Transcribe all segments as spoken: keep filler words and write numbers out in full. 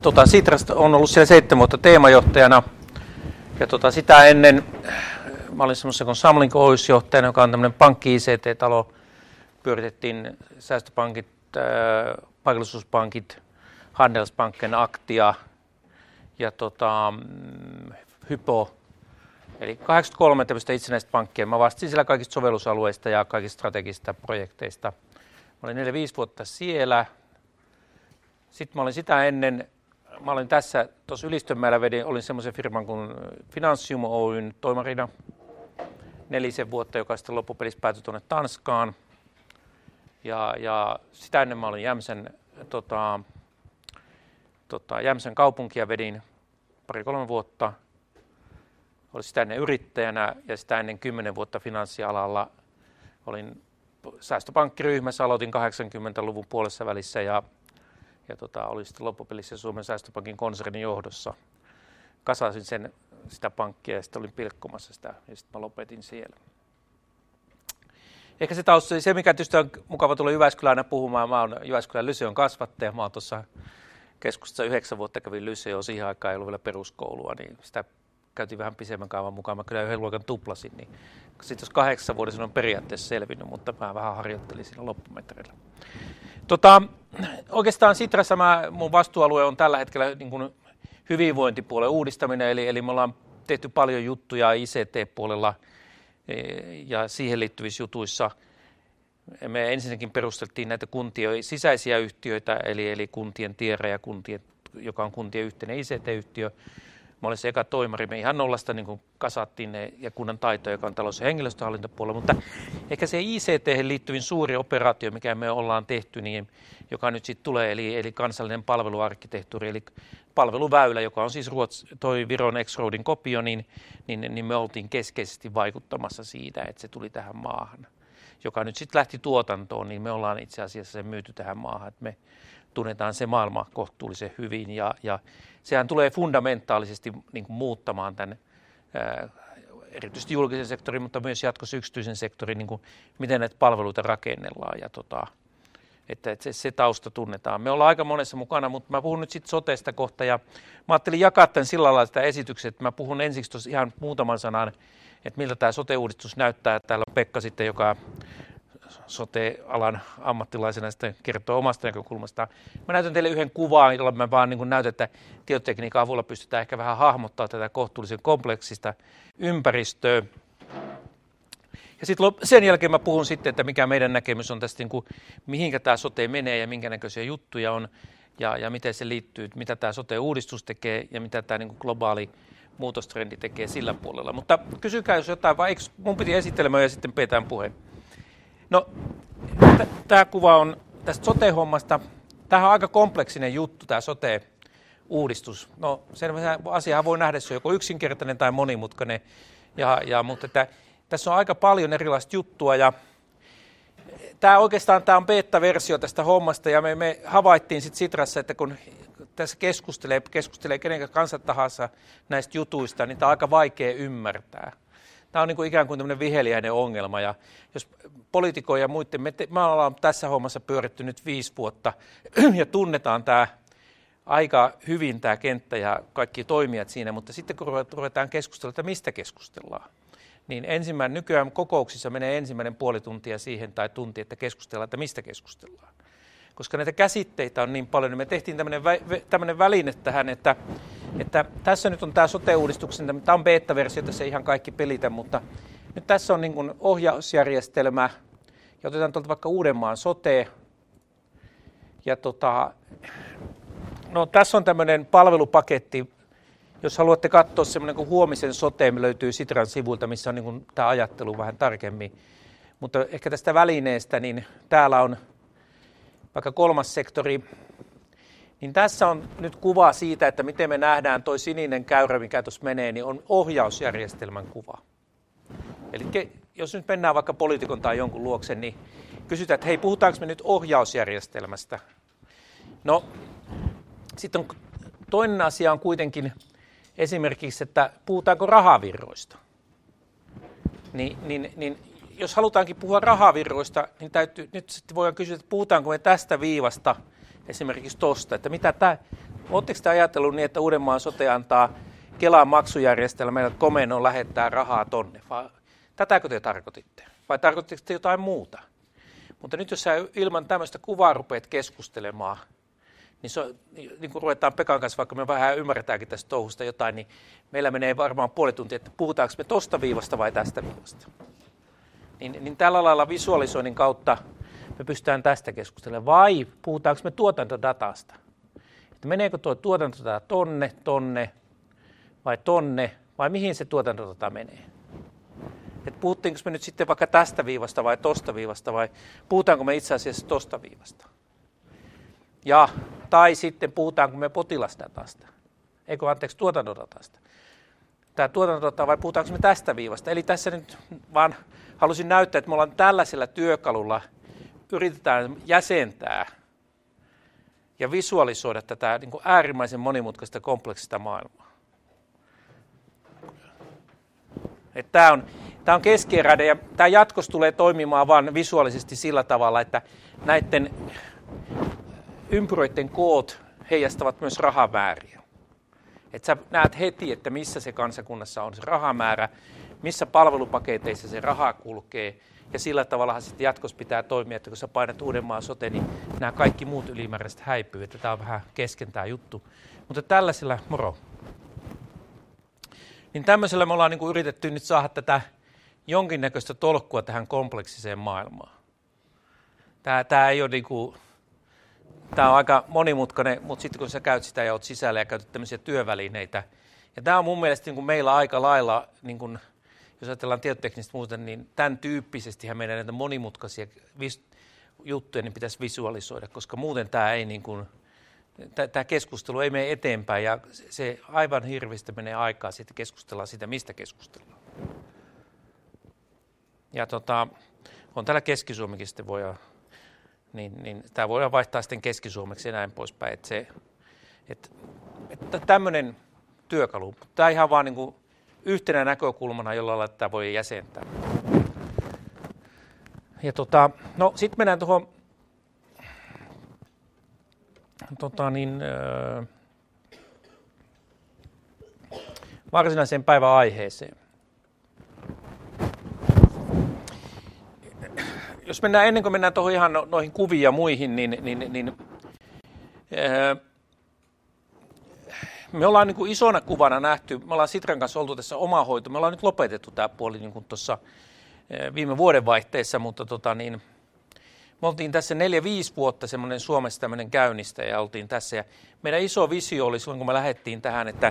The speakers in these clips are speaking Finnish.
tota, Sitrasta on ollut siellä seitsemän vuotta teemajohtajana. Ja tota, sitä ennen mä olin semmoisessa kuin Samlink Oys-johtajana, joka on tämmöinen pankki I C T-talo. Pyöritettiin säästöpankit, äh, paikallisuuspankit, Handelsbanken, Aktia ja tota, Hypo. Eli kahdeksankymmentäkolme tämmöistä itsenäistä pankkia. Mä vastasin siellä kaikista sovellusalueista ja kaikista strategisista projekteista. Mä olin neljä viisi vuotta siellä. Sitten mä olin sitä ennen, mä olin tässä, tuossa Ylistönmäellä vedin, olin semmoisen firman kuin Finanssium Oyn toimarina nelisen vuotta, joka sitten loppupelissä päätyi tuonne Tanskaan. Ja, ja sitä ennen mä olin Jämsän, tota, tota, Jämsän kaupunkia vedin pari-kolme vuotta. Olin sitä ennen yrittäjänä ja sitä ennen kymmenen vuotta finanssialalla. Olin säästöpankkiryhmässä, aloitin kahdeksankymmentäluvun puolessa välissä ja, ja tota, olin sitten loppupelissä Suomen säästöpankin konsernin johdossa. Kasasin sen, sitä pankkia ja sitten olin pilkkomassa sitä ja sitten mä lopetin siellä. Ehkä se tausta, se mikä tietysti on mukava tulla Jyväskylään puhumaan. Mä oon Jyväskylän Lyseon kasvattaja. Mä oon tuossa keskustassa yhdeksän vuotta kävin Lyseoon, siihen aikaan ei ollut vielä peruskoulua, niin sitä käytiin vähän pisemmän kaavan mukaan. Mä kyllä yhden luokan tuplasin, niin sitten jos kahdeksan vuodessa on periaatteessa selvinnyt, mutta mä vähän harjoittelin siinä loppumetreillä. Tota, oikeastaan Sitrassa mä, mun vastuualue on tällä hetkellä niin kuin hyvinvointipuolen uudistaminen, eli, eli me ollaan tehty paljon juttuja I C T-puolella ja siihen liittyvissä jutuissa. Me ensinnäkin perusteltiin näitä kuntien sisäisiä yhtiöitä, eli, eli kuntien Tiera ja kuntien, joka on kuntien yhteinen I C T-yhtiö. Mä olin se eka toimari, me ihan nollasta niin kuin kasattiin ne ja kunnan taito, joka on talous- ja henkilöstöhallintopuolella, mutta ehkä se I C T:hen liittyvin suuri operaatio, mikä me ollaan tehty, niin, joka nyt sitten tulee, eli, eli kansallinen palveluarkkitehtuuri, eli palveluväylä, joka on siis Ruots, toi Viron X-Roadin kopio, niin, niin, niin me oltiin keskeisesti vaikuttamassa siitä, että se tuli tähän maahan, joka nyt sitten lähti tuotantoon, niin me ollaan itse asiassa sen myyty tähän maahan, että me tunnetaan se maailma kohtuullisen hyvin ja, ja sehän tulee fundamentaalisesti niin kuin muuttamaan tämän ää, erityisesti julkisen sektorin, mutta myös jatkossa yksityisen sektorin, niin kuin, miten näitä palveluita rakennellaan ja tota, että, että se, se tausta tunnetaan. Me ollaan aika monessa mukana, mutta mä puhun nyt sitten sotesta kohta ja mä ajattelin jakaa tämän sillä lailla sitä esityksen, että mä puhun ensiksi tuossa ihan muutaman sanan, että miltä tämä sote-uudistus näyttää. Täällä on Pekka sitten, joka sote-alan ammattilaisena sitten kertoo omasta näkökulmastaan. Mä näytän teille yhden kuvan, jolla mä vaan niin kuin näytän, että tietotekniikan avulla pystytään ehkä vähän hahmottaa tätä kohtuullisen kompleksista ympäristöä. Ja sitten sen jälkeen mä puhun sitten, että mikä meidän näkemys on tästä, niin kuin, mihinkä tämä sote menee ja minkä näköisiä juttuja on ja, ja miten se liittyy, mitä tämä sote-uudistus tekee ja mitä tämä niin kuin globaali muutostrendi tekee sillä puolella. Mutta kysykää jos jotain, vai eikö mun piti esittelemään ja sitten petään puheen. No, t- tämä kuva on tästä sote-hommasta. Tämähän on aika kompleksinen juttu, tämä sote-uudistus. No, sen asiaa voi nähdä, se on joko yksinkertainen tai monimutkainen, ja, ja, mutta että, tässä on aika paljon erilaista juttua, ja tämä oikeastaan tämä on beta-versio tästä hommasta, ja me, me havaittiin sitten Sitrassa, että kun tässä keskustelee, keskustelee kenen kanssa tahansa näistä jutuista, niin tämä on aika vaikea ymmärtää. Tämä on niin kuin ikään kuin tämmöinen viheliäinen ongelma, ja jos poliitikoja ja muiden, me, te, me ollaan tässä hommassa pyöritty nyt viisi vuotta, ja tunnetaan tämä aika hyvin tämä kenttä ja kaikki toimijat siinä, mutta sitten kun ruvetaan keskustella, että mistä keskustellaan, niin ensimmäinen, nykyään kokouksissa menee ensimmäinen puoli tuntia siihen tai tunti, että keskustellaan, että mistä keskustellaan. Koska näitä käsitteitä on niin paljon, niin me tehtiin tämmöinen, vä- tämmöinen väline tähän, että, että tässä nyt on tämä sote-uudistuksen, tämä on beta-versio, tässä ei ihan kaikki pelitä, mutta nyt tässä on niin kuin ohjausjärjestelmä, ja otetaan tuolta vaikka Uudenmaan sote, ja tota, no tässä on tämmöinen palvelupaketti, jos haluatte katsoa semmoinen kuin huomisen sote, me löytyy Sitran sivuilta, missä on niin kuin tämä ajattelu vähän tarkemmin, mutta ehkä tästä välineestä, niin täällä on vaikka kolmas sektori, niin tässä on nyt kuva siitä, että miten me nähdään toi sininen käyrä, mikä tuossa menee, niin on ohjausjärjestelmän kuva. Eli jos nyt mennään vaikka poliitikon tai jonkun luokse, niin kysytään, että hei, puhutaanko me nyt ohjausjärjestelmästä? No, sitten on toinen asia on kuitenkin esimerkiksi, että puhutaanko rahavirroista? Niin, niin, niin jos halutaankin puhua rahavirroista, niin täytyy, nyt sitten voidaan kysyä, että puhutaanko me tästä viivasta, esimerkiksi tuosta, että mitä tämä, Oletteko te ajatellut niin, että Uudenmaan sote antaa Kelan maksujärjestelmälle komennon lähettää rahaa tonne? Vai tätäkö te tarkoititte? Vai tarkoititte te jotain muuta? Mutta nyt jos sä ilman tämmöistä kuvaa rupeat keskustelemaan, niin, se, niin kun ruvetaan Pekan kanssa, vaikka me vähän ymmärretäänkin tästä touhusta jotain, niin meillä menee varmaan puoli tuntia, että puhutaanko me tosta viivasta vai tästä viivasta. Niin, niin tällä lailla visualisoinnin kautta me pystytään tästä keskustelemaan. Vai puhutaanko me tuotantodatasta? Että meneekö tuo tuotantodata tonne, tonne vai tonne, vai mihin se tuotantodata menee? Että puhuttiinko me nyt sitten vaikka tästä viivasta vai tosta viivasta, vai puhutaanko me itse asiassa tosta viivasta? Ja, tai sitten puhutaanko me potilasdatasta, eikö anteeksi tuotantodatasta. Tämä tuotantodata vai puhutaanko me tästä viivasta? Eli tässä nyt vaan halusin näyttää, että me ollaan tällaisella työkalulla, yritetään jäsentää ja visualisoida tätä niin kuin äärimmäisen monimutkaista kompleksista maailmaa. Tämä on, tämä on keskeeräinen ja tämä jatkossa tulee toimimaan vain visuaalisesti sillä tavalla, että näiden ympyröiden koot heijastavat myös rahamääriä. Että sä näet heti, että missä se kansakunnassa on se rahamäärä, missä palvelupaketeissa se raha kulkee. Ja sillä tavalla sitten jatkossa pitää toimia, että kun sä painat Uudenmaan sote, niin nämä kaikki muut ylimääräiset häipyy. Että tämä on vähän kesken tämä juttu. Mutta tällaisella, moro. Niin tämmöisellä me ollaan niin kuin yritetty nyt saada tätä jonkinnäköistä tolkkua tähän kompleksiseen maailmaan. Tämä, tämä ei ole niin kuin, tämä on aika monimutkainen, mutta sitten kun sä käyt sitä ja oot sisällä ja käytät tämmöisiä työvälineitä. Ja tämä on mun mielestä niin kuin meillä aika lailla, niin kuin, jos ajatellaan tietoteknistä muuten, niin tämän tyyppisestihän meidän näitä monimutkaisia vis- juttuja niin pitäisi visualisoida, koska muuten tämä ei niin kuin, tämä keskustelu ei mene eteenpäin ja se aivan hirveästi menee aikaa, sitten keskustellaan siitä, mistä keskustellaan. Ja tota, on täällä Keski-Suomikin sitten voi, niin, niin tämä voidaan vaihtaa sitten Keski-Suomeksi ja näin poispäin. Että se, että, että tämmöinen työkalu, tämä ihan vaan niin kuin yhtenä näkökulmana, jolla tämä voi jäsentää. Ja tota, no sitten mennään tuohon Tota niin, öö, varsinaiseen päivän aiheeseen. Jos mennään, ennen kuin mennään tuohon ihan no, noihin kuviin ja muihin, niin, niin, niin öö, me ollaan niin kuin isona kuvana nähty, me ollaan Sitran kanssa oltu tässä omahoito, me ollaan nyt lopetettu tämä puoli niin kuin tuossa viime vuodenvaihteessa, mutta tota niin, me oltiin tässä neljä, viisi vuotta semmoinen Suomessa tämmöinen käynnistä ja oltiin tässä. Ja meidän iso visio oli silloin, kun me lähdettiin tähän, että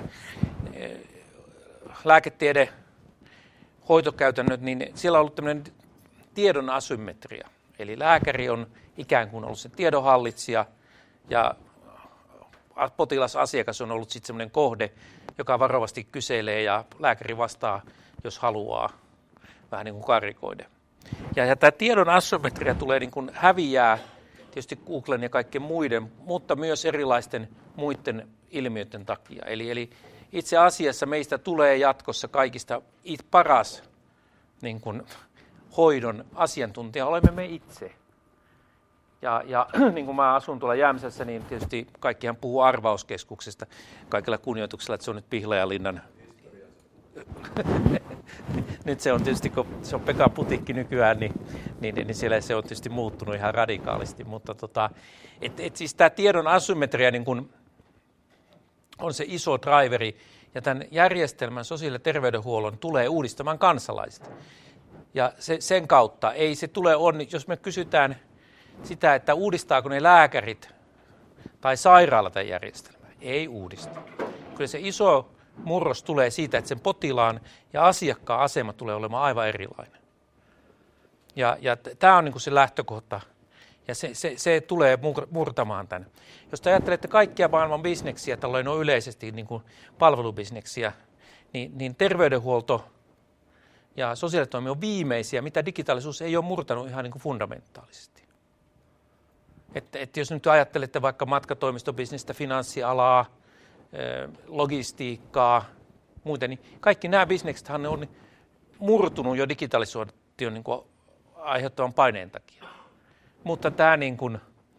lääketiede, hoitokäytännöt, niin siellä on ollut tämmöinen tiedon asymmetria. Eli lääkäri on ikään kuin ollut se tiedonhallitsija ja potilasasiakas on ollut sitten semmoinen kohde, joka varovasti kyselee ja lääkäri vastaa, jos haluaa, vähän niin kuin karikoiden. Ja, ja tämä tiedon asymmetria tulee niin kuin häviää tietysti Googlen ja kaikkien muiden, mutta myös erilaisten muiden ilmiöiden takia. Eli, eli itse asiassa meistä tulee jatkossa kaikista paras niin kuin hoidon asiantuntija, olemme me itse. Ja, ja niin kuin mä asun tuolla Jämsässä, niin tietysti kaikkihan puhuu arvauskeskuksesta kaikilla kunnioituksella, että se on nyt Pihlajalinnan. Nyt se on tietysti, kun se on Pekan putikki nykyään, niin, niin, niin siellä se on tietysti muuttunut ihan radikaalisti. Mutta tota, et, et siis tämä tiedon asymmetria niin kun on se iso driveri, ja tämän järjestelmän sosiaali- ja terveydenhuollon tulee uudistamaan kansalaiset. Ja se, sen kautta ei se tule onni, jos me kysytään sitä, että uudistaako ne lääkärit tai sairaala tämän järjestelmän. Ei uudista. Kyllä se iso murros tulee siitä, että sen potilaan ja asiakkaan asema tulee olemaan aivan erilainen. Ja, ja tämä on niin kuin se lähtökohta, ja se, se, se tulee murtamaan tämän. Jos te ajattelette kaikkia maailman bisneksiä, tällainen on yleisesti niin kuin palvelubisneksiä, niin, niin terveydenhuolto ja sosiaalitoimi on viimeisiä, mitä digitaalisuus ei ole murtanut ihan niin kuin fundamentaalisesti. Että, että jos nyt ajattelette vaikka matkatoimistobisnestä, finanssialaa, logistiikkaa, muuten, niin kaikki nämä bisneksethän on murtunut jo digitalisaation niin kuin aiheuttavan paineen takia. Mutta tämä niin kuin,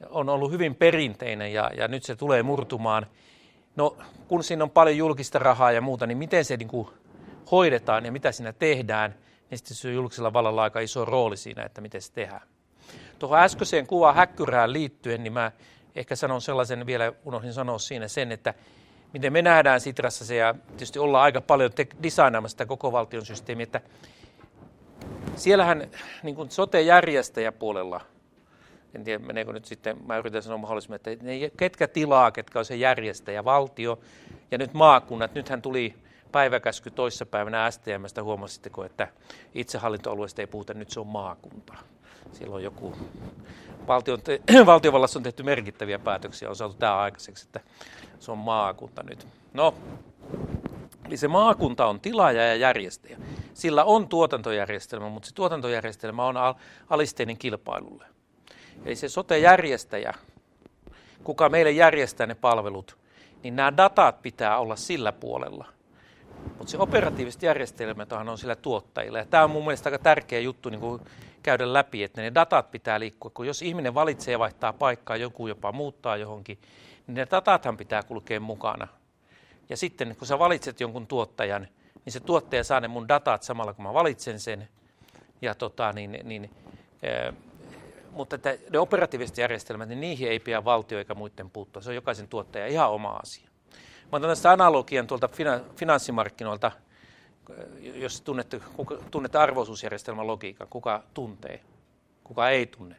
on ollut hyvin perinteinen ja, ja nyt se tulee murtumaan. No kun siinä on paljon julkista rahaa ja muuta, niin miten se niin kuin hoidetaan ja mitä siinä tehdään, niin sitten se on julkisella vallalla aika iso rooli siinä, että miten se tehdään. Tuohon äskeiseen kuvaan häkkyrään liittyen, niin mä ehkä sanon sellaisen, vielä unohdin sanoa siinä sen, että miten me nähdään Sitrassa se, ja tietysti ollaan aika paljon te- designaamassa sitä koko valtion systeemiä, että siellähän niin kuin sote-järjestäjäpuolella, en tiedä meneekö nyt sitten, mä yritän sanoa mahdollisimman, että ne ketkä tilaa, ketkä on se järjestäjä, valtio ja nyt maakunnat, nythän tuli päiväkäsky toissapäivänä S T M:stä, huomasitteko, että itsehallintoalueesta ei puhuta, nyt se on maakunta. Siellä on joku, valtion, valtiovallassa on tehty merkittäviä päätöksiä, on saatu tämä aikaiseksi, että se on maakunta nyt. No, eli se maakunta on tilaaja ja järjestäjä. Sillä on tuotantojärjestelmä, mutta se tuotantojärjestelmä on alisteinen kilpailulle. Eli se sote-järjestäjä, kuka meille järjestää ne palvelut, niin nämä datat pitää olla sillä puolella. Mutta se operatiiviset järjestelmät on sillä tuottajilla. Ja tämä on mun mielestä aika tärkeä juttu niin kuin käydä läpi, että ne datat pitää liikkua. Kun jos ihminen valitsee ja vaihtaa paikkaa, joku jopa muuttaa johonkin, niin ne datathan pitää kulkea mukana. Ja sitten kun sä valitset jonkun tuottajan, niin se tuottaja saa ne mun datat samalla kun mä valitsen sen. Ja tota, niin, niin, äh, mutta että ne operatiiviset järjestelmät, niin niihin ei pidä valtio eikä muiden puuttua. Se on jokaisen tuottajan ihan oma asia. Mä otan tästä analogian tuolta finanssimarkkinoilta, jos tunnette, kuka, tunnette arvoisuusjärjestelmän logiikan, kuka tuntee, kuka ei tunne.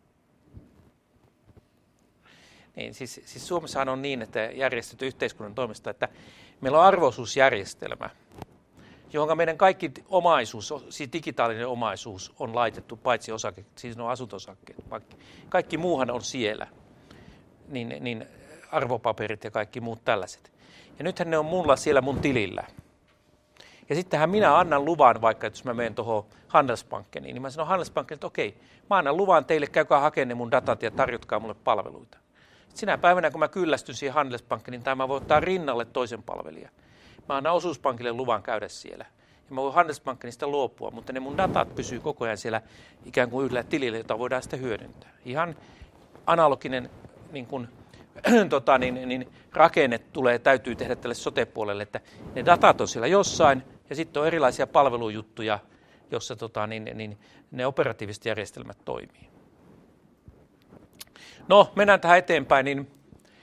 Niin, siis, siis Suomessahan on niin, että järjestetty yhteiskunnan toimesta, että meillä on arvoisuusjärjestelmä, johon meidän kaikki omaisuus, siis digitaalinen omaisuus on laitettu, paitsi osake, siis on asunto-osakkeet, kaikki muuhan on siellä, niin, niin arvopaperit ja kaikki muut tällaiset. Ja nythän ne on mulla siellä mun tilillä. Ja sittenhän minä annan luvan, vaikka jos mä menen tuohon Handelsbankkeen, niin mä sanon Handelsbankille, että okei, mä annan luvan teille, käykää hakemaan ne mun datat ja tarjotkaa mulle palveluita. Sitten sinä päivänä, kun mä kyllästyn siihen Handelsbankkiin, niin tämä voi ottaa rinnalle toisen palvelijan. Mä annan osuuspankille luvan käydä siellä. Ja mä voin Handelsbankkiin sitä luopua, mutta ne mun datat pysyy koko ajan siellä ikään kuin yhdellä tilillä, jota voidaan sitten hyödyntää. Ihan analoginen niin kuin, tota, niin, niin, rakenne tulee, täytyy tehdä tälle sote-puolelle, että ne datat on siellä jossain, ja sitten on erilaisia palvelujuttuja, jossa tota, niin, niin, ne operatiiviset järjestelmät toimii. No, mennään tähän eteenpäin, niin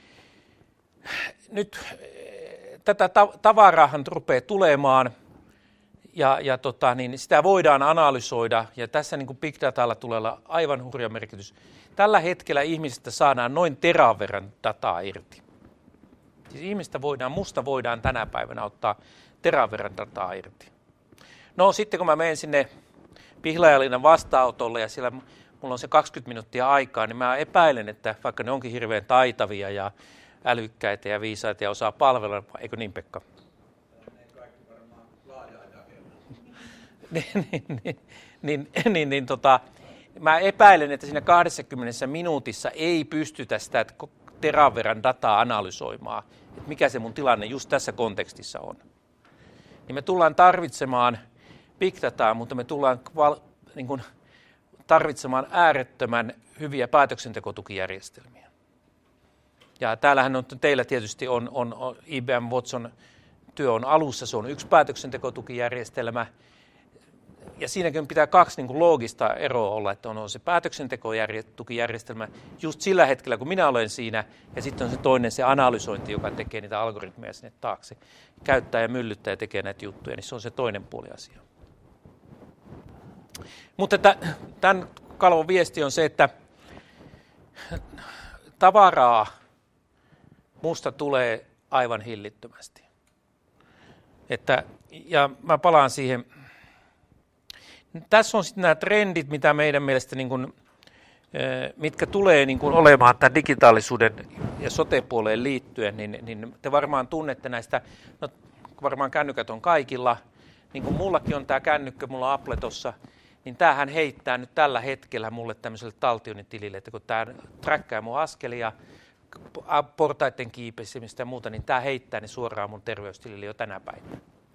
nyt tätä tavaraahan rupeaa tulemaan, ja, ja tota, niin sitä voidaan analysoida, ja tässä niin kuin big datalla tulee olla aivan hurja merkitys. Tällä hetkellä ihmisistä saadaan noin teran verran dataa irti. Siis ihmistä voidaan, musta voidaan tänä päivänä ottaa teran verran dataa irti. No sitten kun mä menen sinne Pihlajalinnan vastaanotolle ja siellä mulla on se kaksikymmentä minuuttia aikaa, niin mä epäilen, että vaikka ne onkin hirveän taitavia ja älykkäitä ja viisaita ja osaa palvella, eikö niin Pekka? Ne kaikki varmaan laajaa jakelua. niin, niin, niin, niin, niin, niin tota, mä epäilen, että siinä kaksikymmentä minuutissa ei pystytä sitä teran verran dataa analysoimaan, että mikä se mun tilanne just tässä kontekstissa on. Niin me tullaan tarvitsemaan big dataa, mutta me tullaan val, niin kuin, tarvitsemaan äärettömän hyviä päätöksentekotukijärjestelmiä. Ja täällähän on, teillä tietysti on, on, on I B M Watson työ on alussa, se on yksi päätöksentekotukijärjestelmä. Ja siinäkin pitää kaksi niin kuin loogista eroa olla, että on se päätöksentekotukijärjestelmä just sillä hetkellä, kun minä olen siinä, ja sitten on se toinen, se analysointi, joka tekee niitä algoritmeja sinne taakse. Käyttää ja myllyttää ja tekee näitä juttuja, niin se on se toinen puoli asia. Mutta tämän kalvon viesti on se, että tavaraa musta tulee aivan hillittömästi. Että, ja mä palaan siihen. Tässä on sitten nämä trendit, mitä meidän mielestä, niin kuin, mitkä tulee niin kuin olemaan tämän digitaalisuuden ja sote-puoleen liittyen, niin, niin te varmaan tunnette näistä, no varmaan kännykät on kaikilla, niin kuin mullakin on tämä kännykkä, mulla on Apple tossa, niin tämähän heittää nyt tällä hetkellä mulle tämmöiselle taltiointitilille, että kun tämä träkkää mun askelia, portaiden kiipesimistä ja muuta, niin tämä heittää ne suoraan mun terveystilille jo tänä päivänä.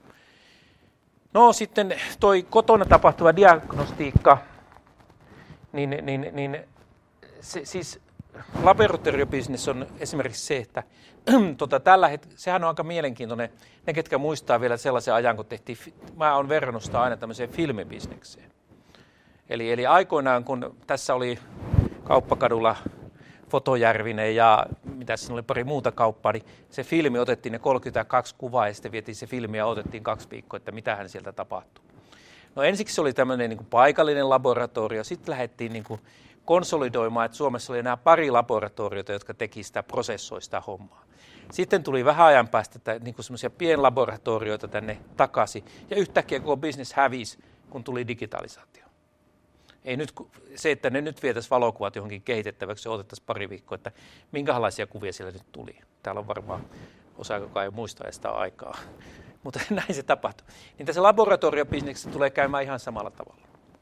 No sitten toi kotona tapahtuva diagnostiikka, niin, niin, niin se, siis laboratoriobisnes on esimerkiksi se, että tota, tällä hetkellä, sehän on aika mielenkiintoinen. Ne, ketkä muistaa vielä sellaisen ajan, kun tehtiin, mä oon verrannut sitä aina tämmöiseen filmibisnekseen. Eli, eli aikoinaan, kun tässä oli Kauppakadulla Fotojärvinen ja mitä siinä oli pari muuta kauppaa, niin se filmi otettiin ne kolmekymmentäkaksi kuvaa ja sitten vietiin se filmi ja otettiin kaksi viikkoa, että mitähän sieltä tapahtuu. No ensiksi se oli tämmöinen niin kuin paikallinen laboratorio, sitten lähdettiin niin kuin konsolidoimaan, että Suomessa oli enää pari laboratoriota, jotka teki sitä prosessoista hommaa. Sitten tuli vähän ajan päästä niin kuin semmoisia pienlaboratorioita tänne takaisin ja yhtäkkiä koko business hävisi, kun tuli digitalisaatio. Ei nyt, se, että ne nyt vietäisiin valokuvat johonkin kehitettäväksi ja otettaisiin pari viikkoa, että minkälaisia kuvia siellä nyt tuli. Täällä on varmaan osa, joka ei muista sitä aikaa, mutta näin se tapahtui. Niin tässä laboratoriobisneksessä tulee käymään ihan samalla tavalla.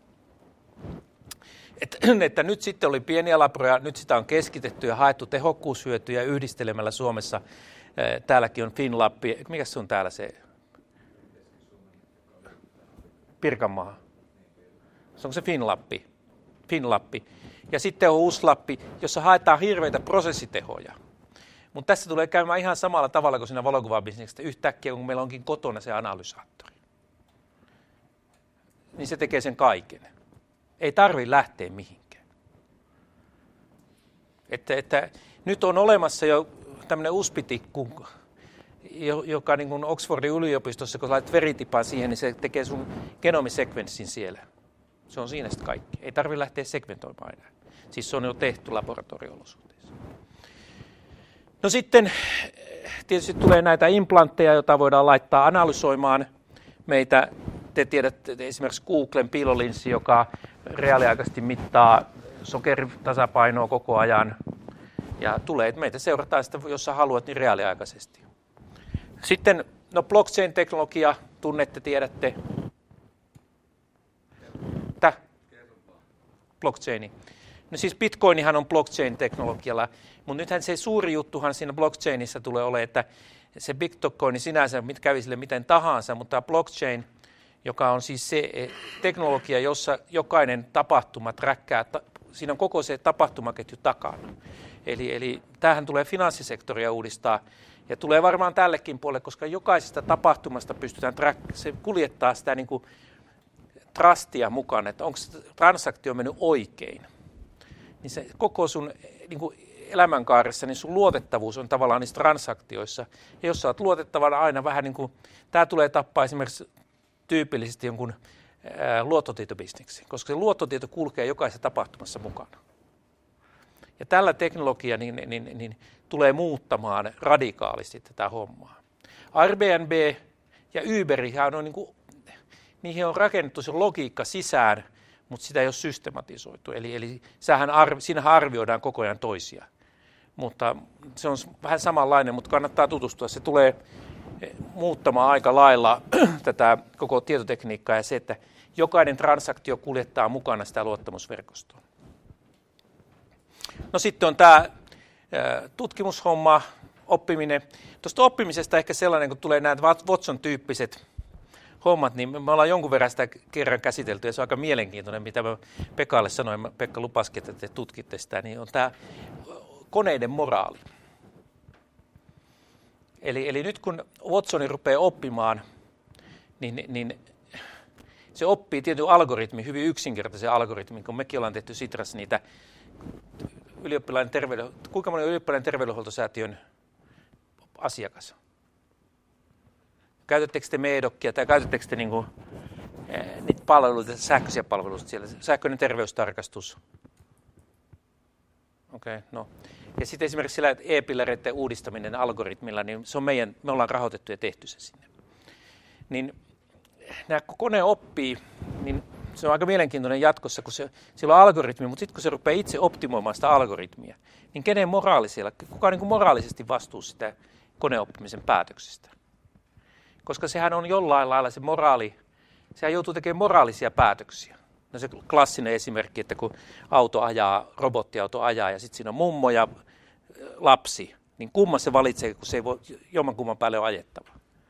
Että, että nyt sitten oli pieniä laboreja, nyt sitä on keskitetty ja haettu tehokkuushyötyjä yhdistelemällä Suomessa. Täälläkin on FinLab, mikä se on täällä se? Pirkanmaa. Se on se FinLab. FinLab. Ja sitten on USLab, jossa haetaan hirveitä prosessitehoja. Mutta tässä tulee käymään ihan samalla tavalla kuin siinä valokuvabisneksessä yhtäkkiä, kun meillä onkin kotona se analysaattori. Niin se tekee sen kaiken. Ei tarvitse lähteä mihinkään. Että, että nyt on olemassa jo tämmöinen U S P-tikku, joka niin kuin Oxfordin yliopistossa, kun laitat veritipaan siihen, niin se tekee sun genomisekvenssin siellä. Se on siinä sitten kaikki. Ei tarvitse lähteä segmentoimaan enää. Siis se on jo tehty laboratorio-olosuhteissa. No sitten tietysti tulee näitä implantteja, joita voidaan laittaa analysoimaan meitä. Te tiedätte esimerkiksi Googlen piilolinssi, joka reaaliaikaisesti mittaa sokeritasapainoa koko ajan. Ja tulee, että meitä seurataan sitä, jos sä haluat, niin reaaliaikaisesti. Sitten no blockchain-teknologia, tunnette, tiedätte. Täh? Blockchaini. No siis Bitcoinihan on blockchain-teknologialla, mutta nythän se suuri juttuhan siinä blockchainissa tulee olemaan, että se Bitcoin sinänsä kävi sille miten tahansa, mutta tämä blockchain, joka on siis se teknologia, jossa jokainen tapahtuma träkkää, siinä on koko se tapahtumaketju takana. Eli, eli tämähän tulee finanssisektoria uudistaa ja tulee varmaan tällekin puolelle, koska jokaisesta tapahtumasta pystytään track- se kuljettaa sitä niin kuin trustia mukaan, että onko se transaktio mennyt oikein. Niin se koko sun niin kuin elämänkaaressa, niin sun luotettavuus on tavallaan niissä transaktioissa. Ja jos sä oot luotettavana aina vähän niin kuin, tämä tulee tappaa esimerkiksi tyypillisesti jonkun ää, luottotietobisneksi, koska se luottotieto kulkee jokaisessa tapahtumassa mukana. Ja tällä teknologia niin, niin, niin, niin, tulee muuttamaan radikaalisti tätä hommaa. Airbnb ja Uberihan on, niin kuin, niihin on rakennettu se logiikka sisään, mutta sitä ei ole systematisoitu. Eli, eli arvi, siinähän arvioidaan koko ajan toisia. Mutta se on vähän samanlainen, mutta kannattaa tutustua. Se tulee muuttamaan aika lailla tätä koko tietotekniikkaa ja se, että jokainen transaktio kuljettaa mukana sitä luottamusverkostoa. No sitten on tämä tutkimushomma, oppiminen. Tuosta oppimisesta ehkä sellainen, kun tulee nämä Watson-tyyppiset hommat, niin me ollaan jonkun verran sitä kerran käsitelty ja se on aika mielenkiintoinen, mitä mä Pekalle sanoin, Pekka lupasikin, että te tutkitte sitä, niin on tämä koneiden moraali. Eli, eli nyt kun Watsoni rupeaa oppimaan, niin, niin se oppii tietyn algoritmin, hyvin yksinkertaisen algoritmin, kun mekin ollaan tehty Sitrassa niitä ylioppilaiden terveydenhuolto, kuinka moni ylioppilaiden terveydenhuoltosäätiön asiakas? Käytättekö te Medokia tai käytättekö te niinku, eh, niitä palveluita, sähköisiä palveluita siellä, sähköinen terveystarkastus? Okei, okay, no. Ja sitten esimerkiksi sillä e-pillereiden uudistaminen algoritmilla, niin se on meidän, me ollaan rahoitettu ja tehty se sinne. Niin nämä kun kone oppii, niin se on aika mielenkiintoinen jatkossa, kun se, sillä on algoritmi, mutta sitten kun se rupeaa itse optimoimaan sitä algoritmia, niin kenen moraali siellä, kuka on niin kuin moraalisesti vastuussa sitä koneoppimisen päätöksistä? Koska sehän on jollain lailla se moraali, sehän joutuu tekemään moraalisia päätöksiä. No se klassinen esimerkki, että kun auto ajaa, robottiauto ajaa ja sitten siinä on mummo ja lapsi, niin kumman se valitsee, kun se ei voi jommankumman päälle ole ajettava?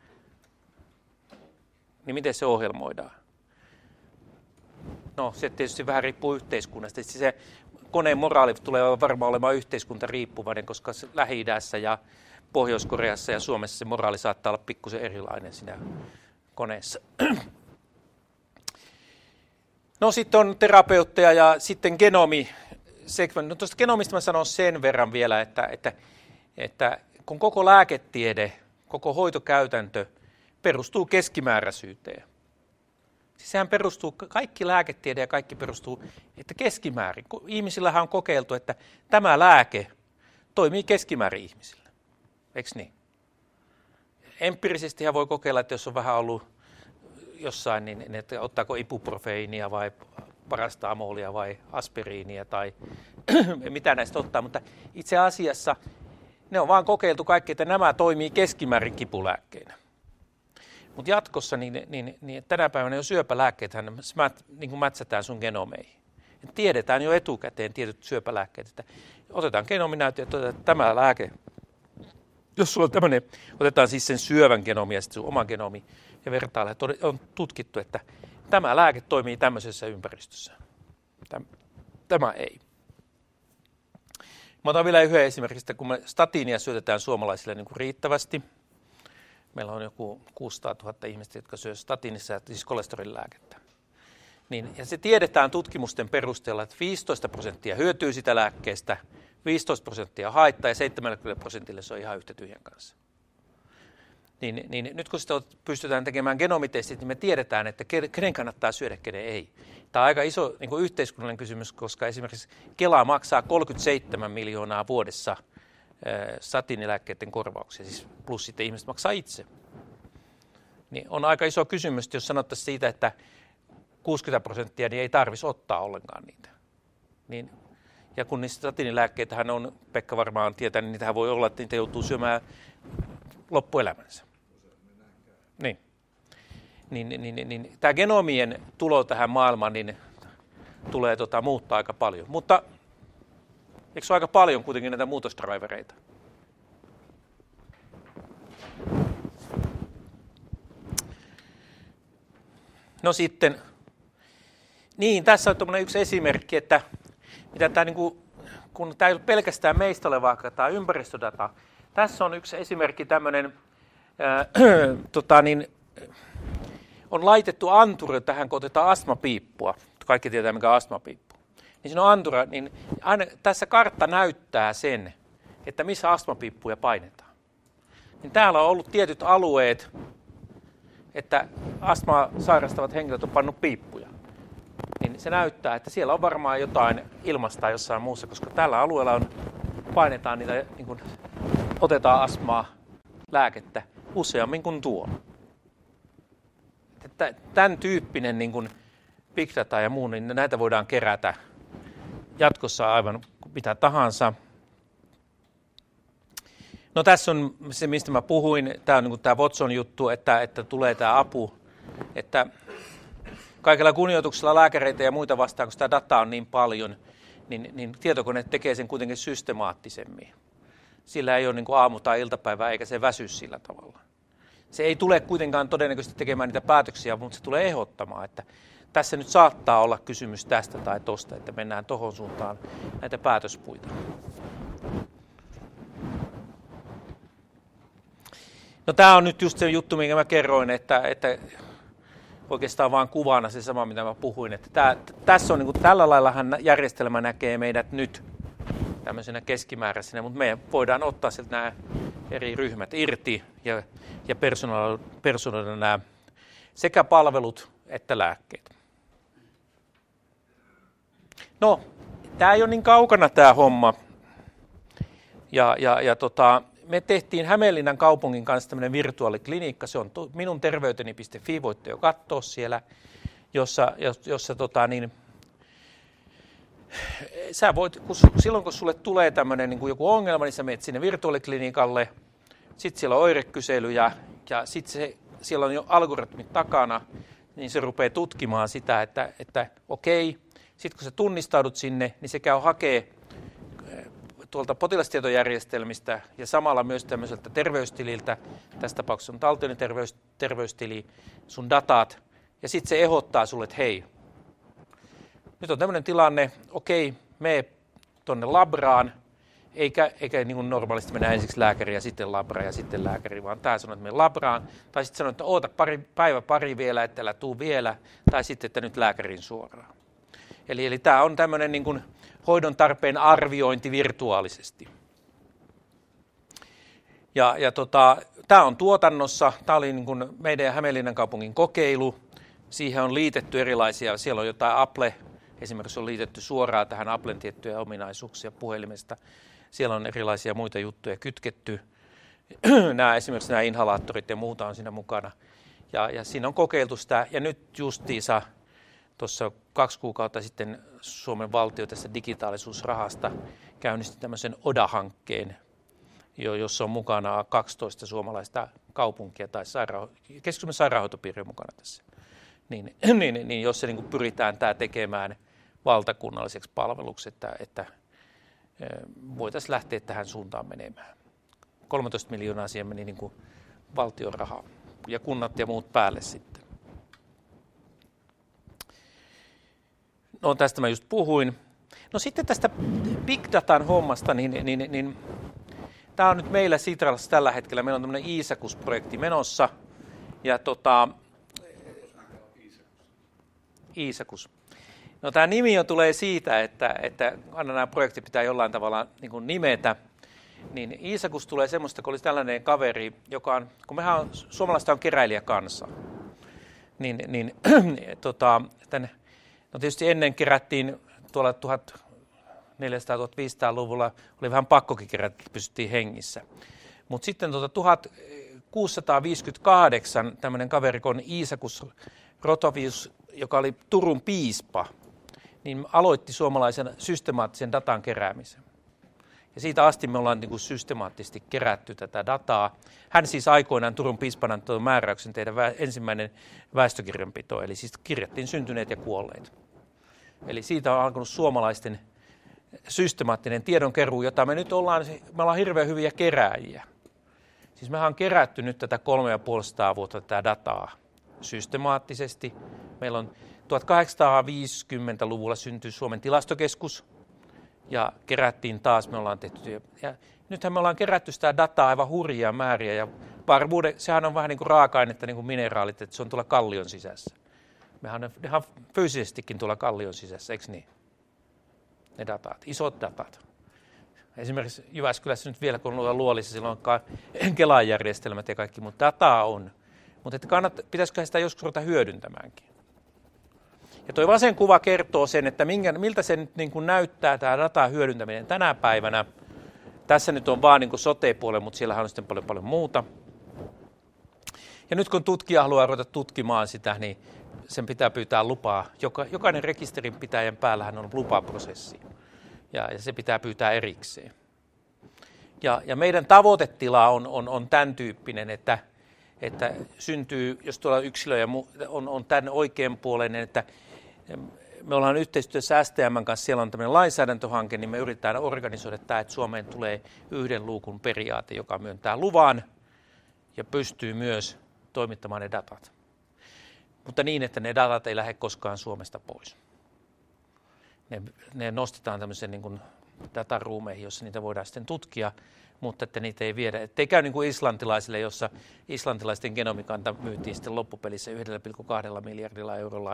Niin miten se ohjelmoidaan? No se tietysti vähän riippuu yhteiskunnasta. Se koneen moraali tulee varmaan olemaan yhteiskuntariippuvainen, koska Lähi-idässä ja Pohjois-Koreassa ja Suomessa se moraali saattaa olla pikkusen erilainen siinä koneessa. No sitten on terapeutteja ja sitten genomi. No tuosta genomista mä sanon sen verran vielä, että, että, että kun koko lääketiede, koko hoitokäytäntö perustuu keskimääräisyyteen. Siis sehän perustuu, kaikki lääketiede ja kaikki perustuu, että keskimäärin. Ihmisillähän on kokeiltu, että tämä lääke toimii keskimäärin ihmisillä. Eikö niin? Empiirisestihän voi kokeilla, että jos on vähän ollut jossain, niin että ottaako ibuprofeiinia vai parastamolia vai aspiriinia tai mitä näistä ottaa, mutta itse asiassa ne on vaan kokeiltu kaikki, että nämä toimii keskimäärin kipulääkkeinä. Mutta jatkossa niin, niin, niin tänä päivänä jo syöpälääkkeethän niin kuin mätsätään sun genomeihin. Ja tiedetään jo etukäteen tietyt syöpälääkkeet, että otetaan genominäyte ja todetaan, että tämä lääke, jos sulla on tämmöinen, otetaan siis sen syövän genomi ja sitten sun oma genomi ja vertaillaan, on tutkittu, että tämä lääke toimii tämmöisessä ympäristössä. Tämä ei. Mä otan vielä yhden esimerkiksi, kun me statiinia syötetään suomalaisille niin kuin riittävästi. Meillä on joku kuusisataatuhatta ihmistä, jotka syö statiinissa, siis kolesterolilääkettä. Niin, ja se tiedetään tutkimusten perusteella, että viisitoista prosenttia hyötyy sitä lääkkeestä, viisitoista prosenttia haittaa ja seitsemänkymmentä prosentille se on ihan yhtä tyhjän kanssa. Niin, niin nyt kun sitä pystytään tekemään genomitestit, niin me tiedetään, että kenen kannattaa syödä, kenen ei. Tämä on aika iso niin kuin yhteiskunnallinen kysymys, koska esimerkiksi Kela maksaa kolmekymmentäseitsemän miljoonaa vuodessa statiinilääkkeiden korvauksia, siis plus sitten ihmiset maksaa itse. Niin on aika iso kysymys, jos sanottaisiin siitä, että kuusikymmentä prosenttia niin ei tarvitsisi ottaa ollenkaan niitä. Niin, ja kun niistä statiinilääkkeitähän on, Pekka varmaan tietää, niin niitähän voi olla, että niitä joutuu syömään loppuelämänsä. Niin. Niin, niin, niin, niin. Tämä genomien tulo tähän maailmaan niin tulee tota, muuttaa aika paljon. Mutta eikö se ole aika paljon kuitenkin näitä muutosdrivereita? No sitten, niin tässä on tuommoinen yksi esimerkki, että mitä tämä, niin kuin, kun tämä ei ole pelkästään meistä olevaa dataa, ympäristödata. Tässä on yksi esimerkki tämmöinen, ää, tota niin, on laitettu anturi tähän, kun otetaan astmapiippua. Kaikki tietää, mikä on astmapiippu. Niin siinä on antura, niin aina tässä kartta näyttää sen, että missä astmapiippuja painetaan. Niin täällä on ollut tietyt alueet, että astmaa sairastavat henkilöt on pannut piippuja. Niin se näyttää, että siellä on varmaan jotain ilmasta jossain muussa, koska tällä alueella on, painetaan niitä, niin kuin, otetaan astmaa lääkettä useammin kuin tuolla. Tämän tyyppinen niin kuin big data ja muu, niin näitä voidaan kerätä jatkossa aivan mitä tahansa. No tässä on se, mistä mä puhuin, tämä on niin kuin tämä Watson-juttu, että, että tulee tämä apu, että kaikella kunnioituksella lääkäreitä ja muita vastaan, kun sitä dataa on niin paljon, niin, niin tietokone tekee sen kuitenkin systemaattisemmin. Sillä ei ole niin kuin aamu- tai iltapäivää, eikä se väsy sillä tavalla. Se ei tule kuitenkaan todennäköisesti tekemään niitä päätöksiä, mutta se tulee ehdottamaan, että tässä nyt saattaa olla kysymys tästä tai tosta, että mennään tohon suuntaan näitä päätöspuita. No tämä on nyt just se juttu, minkä mä kerroin, että, että oikeastaan vaan kuvana se sama, mitä mä puhuin. Että tää, tässä on niin kuin, tällä laillahan järjestelmä näkee meidät nyt tämmöisenä keskimääräisenä, mutta me voidaan ottaa sieltä nämä eri ryhmät irti ja, ja personoida nämä sekä palvelut että lääkkeet. No, tämä ei ole niin kaukana tämä homma. Ja, ja, ja tota, me tehtiin Hämeenlinnan kaupungin kanssa tämmöinen virtuaaliklinikka, se on minun terveyteni piste fi, voitte jo katsoa siellä, jossa, jossa tota niin, sä voit, kun, silloin kun sulle tulee tämmöinen niin kuin joku ongelma, niin sä menet sinne virtuaaliklinikalle, sitten siellä on oirekyselyjä ja sitten se, siellä on jo algoritmit takana, niin se rupeaa tutkimaan sitä, että, että okei, sitten kun sä tunnistaudut sinne, niin se käy hakee tuolta potilastietojärjestelmistä ja samalla myös tämmöiseltä terveystililtä, tässä tapauksessa on taltioinen terveys, terveystili, sun datat, ja sitten se ehdottaa sulle, että hei, nyt on tämmöinen tilanne, okei, mene tuonne labraan, eikä, eikä niin kuin normaalisti mennä ensiksi lääkäriin ja sitten labra ja sitten lääkäri, vaan tämä sanoo, että mene labraan, tai sitten sanoo, että oota pari, päivä pari vielä, että älä tuu vielä, tai sitten, että nyt lääkärin suoraan. Eli, eli tämä on tämmöinen niin kuin hoidon tarpeen arviointi virtuaalisesti. Ja, ja tota, tämä on tuotannossa, tämä oli niin kuin meidän ja Hämeenlinnan kaupungin kokeilu, siihen on liitetty erilaisia, siellä on jotain Apple, esimerkiksi on liitetty suoraan tähän Applen tiettyjä ominaisuuksia puhelimesta. Siellä on erilaisia muita juttuja kytketty. Nämä, esimerkiksi nämä inhalaattorit ja muuta on siinä mukana. Ja, ja siinä on kokeiltu sitä. Ja nyt justiinsa tuossa kaksi kuukautta sitten Suomen valtio tästä digitaalisuusrahasta käynnisti tämmöisen O D A-hankkeen, jossa on mukana kaksitoista suomalaista kaupunkia tai sairaanho- Keski-Suomen sairaanhoitopiiri on mukana tässä. Niin, niin, niin jos se niin kuin pyritään tämä tekemään valtakunnalliseksi palveluksi, että, että voitaisiin lähteä tähän suuntaan menemään. kolmetoista miljoonaa siihen meni niin kuin valtion rahaa ja kunnat ja muut päälle sitten. No tästä mä just puhuin. No sitten tästä big datan hommasta, niin, niin, niin, niin tämä on nyt meillä Sitrassa tällä hetkellä. Meillä on tämmöinen Iisakus-projekti menossa. Ja tota, Iisakus. No tämä nimi on, tulee siitä, että, että aina nämä projektit pitää jollain tavalla niin kuin nimetä. Niin Iisakus tulee semmoista, kun olisi tällainen kaveri, joka on, kun mehän on, suomalaista on keräilijäkansa. Niin, niin tota, tämän, no tietysti ennen kerättiin tuolla tuhatneljäsataa-tuhatviisisataaluvulla, oli vähän pakkokin kerätä, että pysyttiin hengissä. Mutta sitten tuota tuhatkuusisataaviisikymmentäkahdeksan tämmöinen kaveri, kun on Iisakus Rotovius, joka oli Turun piispa, niin aloitti suomalaisen systemaattisen datan keräämisen. Ja siitä asti me ollaan niin kuin systemaattisesti kerätty tätä dataa. Hän siis aikoinaan Turun piispana antoi määräyksen tehdä ensimmäinen väestökirjanpito, eli siis kirjattiin syntyneet ja kuolleet. Eli siitä on alkanut suomalaisten systemaattinen tiedonkeruu, jota me nyt ollaan, me ollaan hirveän hyviä kerääjiä. Siis mehän on kerätty nyt tätä kolme ja puolisataa vuotta tätä dataa systemaattisesti. Meillä on tuhatkahdeksansataaviisikymmentäluvulla syntyi Suomen tilastokeskus ja kerättiin taas, me ollaan tehty. Ja nythän me ollaan kerätty sitä dataa aivan hurjia määriä ja varmuuden, sehän on vähän niin kuin raaka-ainetta, niin kuin mineraalit, että se on tuolla kallion sisässä. Mehän on ihan fyysisestikin tuolla kallion sisässä, eikö niin? Ne datat, isot datat. Esimerkiksi Jyväskylässä nyt vielä, kun on Luolissa, silloin on Kelan järjestelmät ja kaikki, mutta dataa on. Mutta pitäisikö sitä joskus ruveta hyödyntämäänkin? Ja tuo vasen kuva kertoo sen, että minkä, miltä se nyt niin kuin näyttää tämä datan hyödyntäminen tänä päivänä. Tässä nyt on vaan niin kuin sote-puolelle, mutta siellähän on sitten paljon, paljon muuta. Ja nyt kun tutkija haluaa ruveta tutkimaan sitä, niin sen pitää pyytää lupaa. Joka, jokainen rekisterin pitäjän päällähän on lupaprosessi ja, ja se pitää pyytää erikseen. Ja, ja meidän tavoitetila on, on, on tämän tyyppinen, että, että syntyy, jos tuolla yksilöjä on, on tämän oikeanpuoleinen, että me ollaan yhteistyössä S T M:n kanssa, siellä on tämmöinen lainsäädäntöhanke, niin me yritetään organisoida tämä, että Suomeen tulee yhden luukun periaate, joka myöntää luvan ja pystyy myös toimittamaan ne datat. Mutta niin, että ne datat ei lähde koskaan Suomesta pois. Ne, ne nostetaan tämmöiseen niin kuin dataruumeihin, jossa niitä voidaan sitten tutkia, mutta että niitä ei viedä. Että ei käy niin kuin islantilaisille, jossa islantilaisten genomikanta myytiin sitten loppupelissä yhdellä pilkku kahdella miljardilla eurolla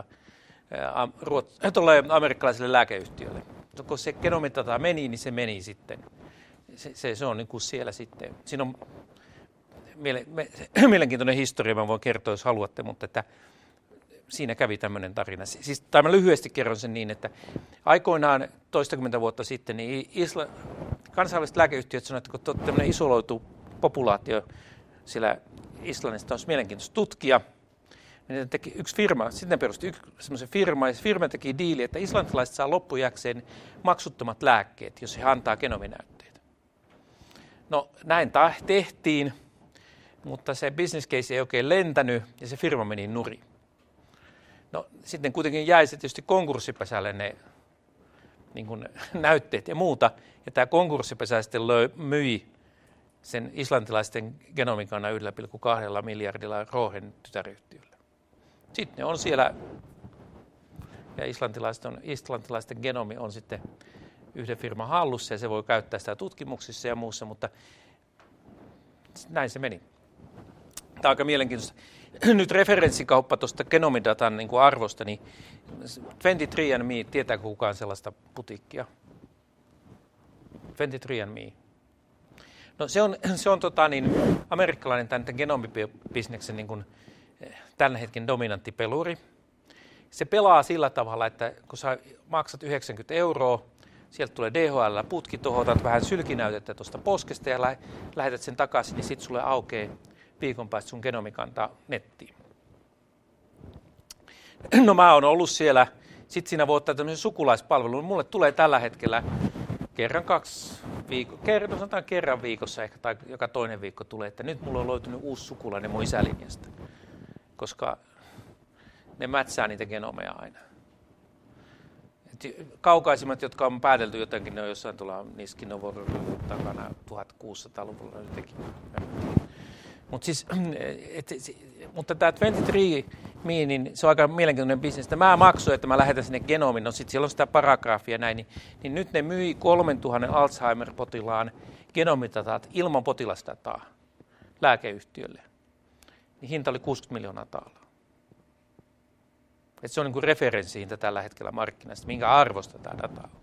tuolle amerikkalaiselle lääkeyhtiölle. Kun se genomitata meni, niin se meni sitten. Se, se, se on niin kuin siellä sitten. Siinä on miele, me, mielenkiintoinen historia, mä voin kertoa, jos haluatte, mutta että siinä kävi tämmöinen tarina. Siis, tai mä lyhyesti kerron sen niin, että aikoinaan toistakymmentä vuotta sitten niin Isla, kansainväliset lääkeyhtiöt sanoivat, että kun tämmöinen isoloitu populaatio siellä Islannista olisi mielenkiintoista tutkia, niin teki yksi firma, sitten perusti yksi semmoisen firma, ja firma teki diili, että islantilaiset saa loppujäkseen maksuttomat lääkkeet, jos he antaa genominäytteitä. No näin tehtiin, mutta se business case ei oikein lentänyt ja se firma meni nurin. No sitten kuitenkin jäi se tietysti konkurssipesälle ne niin kuin, näytteet ja muuta, ja tämä konkurssipesä sitten löi, myi sen islantilaisten genomikannan yhdellä pilkku kahdella miljardilla Rohen tytäryhtiölle. Sitten ne on siellä, ja islantilaisten, islantilaisten genomi on sitten yhden firman hallussa ja se voi käyttää sitä tutkimuksissa ja muussa, mutta näin se meni. Tämä on aika mielenkiintoista. Nyt referenssikauppa tuosta genomidatan niin kuin arvosta, niin kaksikymmentäkolme and me, tietääkö kukaan sellaista putiikkia? kaksikymmentäkolme and me. No se on, se on tota, niin, amerikkalainen tämän genomibisneksen niin kuin, tämän hetken dominantti peluri. Se pelaa sillä tavalla, että kun sä maksat yhdeksänkymmentä euroa, sieltä tulee D H L-putki, tuohon otat vähän sylkinäytettä tuosta poskesta ja lä- lähetät sen takaisin, niin sitten sulle aukeaa viikon päästä sun genomikanta nettiin. No mä oon ollut siellä, sitten siinä voi ottaa tämmöisen sukulaispalvelun. Mulle tulee tällä hetkellä kerran kaksi viikkoa, kerran, sanotaan kerran viikossa ehkä, tai joka toinen viikko tulee, että nyt mulla on löytynyt uusi sukulainen mun isälinjasta, koska ne mätsää niitä genomeja aina. Et kaukaisimmat, jotka on päätelty jotenkin, ne on jossain tuolla Niskinovorin takana tuhatkuusisataaluvulla jotenkin. Mut siis, et, mutta tämä kaksikymmentäkolme me, niin se on aika mielenkiintoinen bisnes. Mä maksoin, että mä lähetän sinne genomin, no sitten siellä on sitä paragraafia näin, niin, niin nyt ne myi kolmetuhatta Alzheimer-potilaan genomidatat ilman potilasdataa lääkeyhtiölle. Niin hinta oli kuusikymmentä miljoonaa taalaa. Et se on niin kuin referenssihinta tällä hetkellä markkinasta, minkä arvosta tämä data on.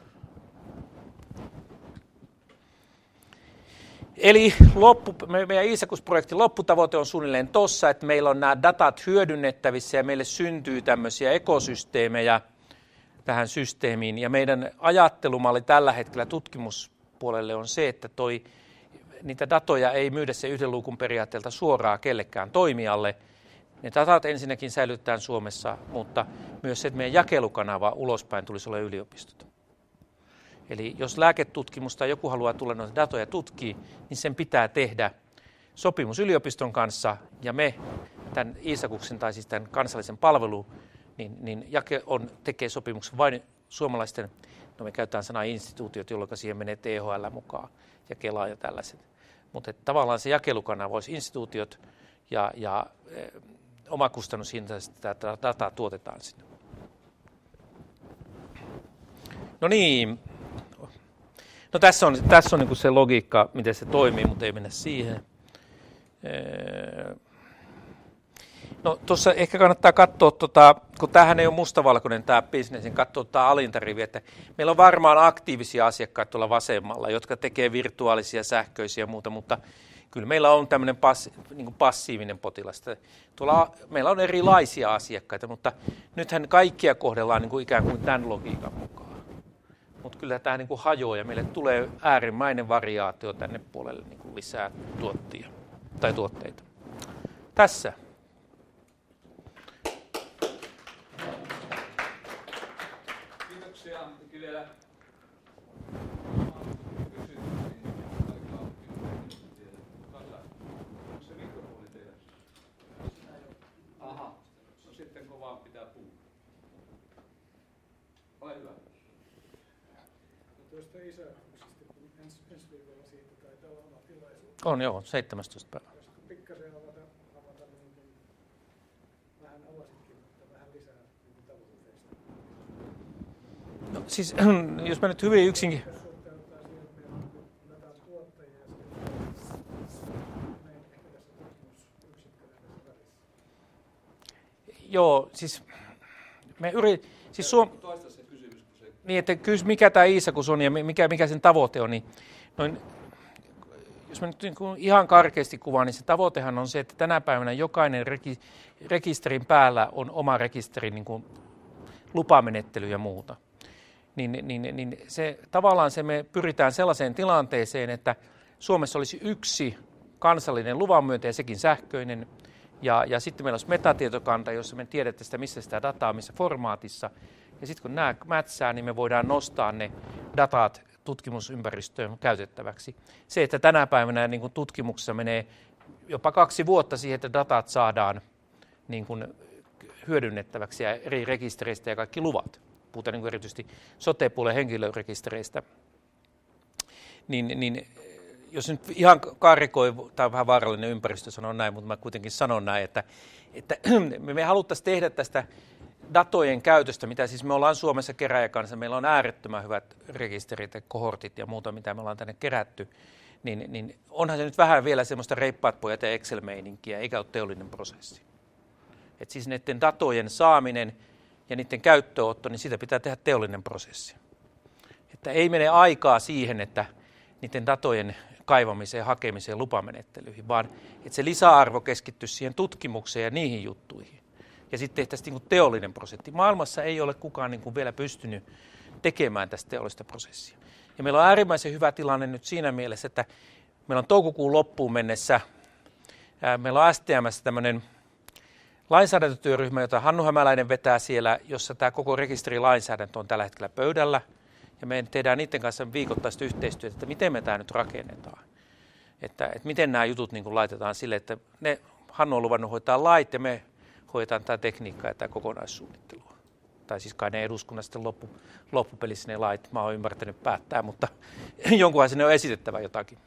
Eli loppu, meidän Iisakus-projektin lopputavoite on suunnilleen tuossa, että meillä on nämä datat hyödynnettävissä ja meille syntyy tämmöisiä ekosysteemejä tähän systeemiin. Ja meidän ajattelumalli tällä hetkellä tutkimuspuolelle on se, että toi, niitä datoja ei myydä se yhden luukun periaatteelta suoraan kellekään toimijalle. Ne datat ensinnäkin säilytetään Suomessa, mutta myös se, että meidän jakelukanava ulospäin tulisi olla yliopistot. Eli jos lääketutkimusta joku haluaa tulla noita datoja tutkii, niin sen pitää tehdä sopimus yliopiston kanssa, ja me tämän Iisakuksen tai siis tämän kansallisen palvelun, niin, niin jake on, tekee sopimuksen vain suomalaisten, no me käytetään sanaa instituutiot, jolloin siihen menee T H L mukaan ja Kela ja tällaiset. Mutta tavallaan se jakelukanava olisi instituutiot ja, ja e, omakustannushintaisesti tätä dataa tuotetaan sinne. No niin. No tässä on, tässä on niin kuin se logiikka, miten se toimii, mutta ei mennä siihen. No tuossa ehkä kannattaa katsoa, tota, kun tämähän ei ole mustavalkoinen tämä bisnes, niin katsoa tämä alinta rivi, että meillä on varmaan aktiivisia asiakkaita tuolla vasemmalla, jotka tekee virtuaalisia, sähköisiä ja muuta, mutta kyllä meillä on tämmöinen passi, niin kuin passiivinen potilas. Tuolla meillä on erilaisia asiakkaita, mutta nythän kaikkia kohdellaan niin kuin ikään kuin tämän logiikan mukaan. Mutta kyllä tämä niin kuin hajoaa ja meille tulee äärimmäinen variaatio tänne puolelle niin kuin lisää tuottia tai tuotteita. Tässä. Kiitoksia. Vielä onko se mikrofoni teillä? Aha, no sitten kovaan pitää puhua. Ole hyvä. Tuosta Iisakuksesta, kun ensi, ensi viikolla siitä taitaa olla oma tilaisuus. On joo, seitsemästoista päivä. Voisitko pikkasen avata, avata niin kuin, vähän avasitkin, mutta vähän lisää niin tavoitteista? No, siis jos mä nyt hyvin yksinkin... Jos suhteutetaan siihen, että meillä on datan tuottajia ja sitten me ehkä tässä tutkimusyksikkönä tässä välissä. Joo, siis me yrit... Siis Suom... Toista se kysymys, kun se... Niin, että kyllä mikä tämä Iisakus on ja mikä, mikä sen tavoite on, niin noin, jos mä nyt niin kuin ihan karkeasti kuvaan, niin se tavoitehan on se, että tänä päivänä jokainen reki, rekisterin päällä on oma rekisteri, niin kuin lupamenettely ja muuta. Niin, niin, niin se, tavallaan se me pyritään sellaiseen tilanteeseen, että Suomessa olisi yksi kansallinen luvanmyöntäjä, sekin sähköinen, ja, ja sitten meillä olisi metatietokanta, jossa me tiedetään sitä, missä sitä dataa, missä formaatissa. Ja sitten kun nämä mätsää, niin me voidaan nostaa ne datat tutkimusympäristöön käytettäväksi. Se, että tänä päivänä niin kuin tutkimuksessa menee jopa kaksi vuotta siihen, että datat saadaan niin kuin hyödynnettäväksi ja eri rekistereistä ja kaikki luvat. Puhutaan niin kuin erityisesti sote-puolen henkilörekistereistä. Niin, niin jos nyt ihan karikoi, tämä on vähän vaarallinen ympäristö sanoa näin, mutta mä kuitenkin sanon näin, että, että me haluttaisiin tehdä tästä datojen käytöstä, mitä siis me ollaan Suomessa keräjäkansa, meillä on äärettömän hyvät rekisterit ja kohortit ja muuta, mitä me ollaan tänne kerätty, niin, niin onhan se nyt vähän vielä semmoista reippaat pojat ja Excel-meininkiä, eikä ole teollinen prosessi. Et siis näiden datojen saaminen ja niiden käyttöönotto, niin siitä pitää tehdä teollinen prosessi. Että ei mene aikaa siihen, että niiden datojen kaivamiseen, hakemiseen, lupamenettelyihin, vaan että se lisäarvo keskittyisi siihen tutkimukseen ja niihin juttuihin. Ja sitten tehtäisiin niin kuin teollinen prosessi. Maailmassa ei ole kukaan niin kuin vielä pystynyt tekemään tästä teollista prosessia. Ja meillä on äärimmäisen hyvä tilanne nyt siinä mielessä, että meillä on toukokuun loppuun mennessä, ää, meillä on S T M:ssä tämmöinen lainsäädäntötyöryhmä, jota Hannu Hämäläinen vetää siellä, jossa tämä koko rekisterilainsäädäntö on tällä hetkellä pöydällä. Ja me tehdään niiden kanssa viikoittaista yhteistyötä, että miten me tämä nyt rakennetaan. Että, että miten nämä jutut niin kuin laitetaan sille, että ne, Hannu on luvannut hoitaa lait ja me hoidetaan tämä tekniikka ja tämä kokonaissuunnittelua. Tai siis kai ne eduskunnassa sitten loppu, loppupelissä ne lait, mä oon ymmärtänyt päättää, mutta jonkunhan sinne on esitettävä jotakin.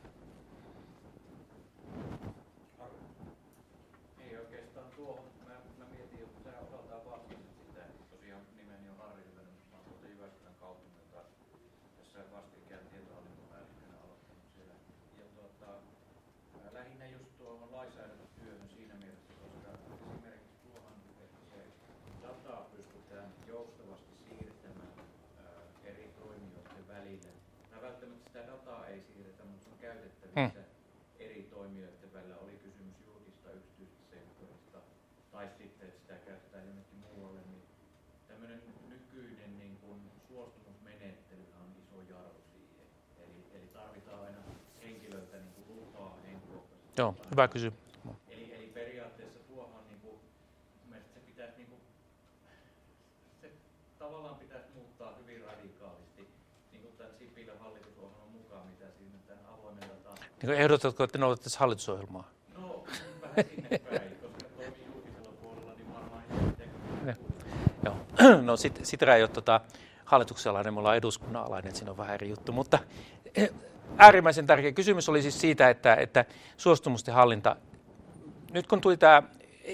Ei oikeastaan tuohon, mä, mä mietin, että sä osaltaan vastasit sitä, tosiaan nimeni on Harri Hyvänä, mutta mä oon tuolta Jyväskylän kaupungilta, tässä vastikään tietohallintopäällikkönä aloittanut siellä. Ja tuota, lähinnä just tuohon lainsäädäntötyöhön siinä mielessä, koska esimerkiksi tuohon, että se dataa pystytään joustavasti siirtämään ää, eri toimijoiden välille. Mä välttämättä sitä dataa ei siirretä, mutta se on käytettävissä hmm. eri toimijoiden välillä. Oli kysymys julkista, yksityistä sektorista tai sitten, että sitä käytetään jonnekin muualle. Niin tämmöinen nykyinen niin kun suostumusmenettely on iso jarru siihen. Eli, eli tarvitaan aina henkilöltä niin kun lupaa henkilökohtaisesti. Joo, hyvä kysymys. Eli, eli periaatteessa tuohon niin kuin, se pitäisi niin kuin, se tavallaan pitäisi muuttaa hyvin radikaalisti, niin kuin tämän Sipilän hallitusohjelman mukaan, mitä siinä tämän avoimen dataan. Niin ehdotatko, että noudattaisiin hallitusohjelmaa? No, vähän sinne päin, koska toimii julkisella puolella, niin varmaan ei tekee. Joo, no sit, Sitra ei ole tota, hallituksen alainen, me ollaan eduskunnan alainen, että siinä on vähän eri juttu, mutta äärimmäisen tärkeä kysymys oli siis siitä, että, että suostumusten hallinta, nyt kun tuli tämä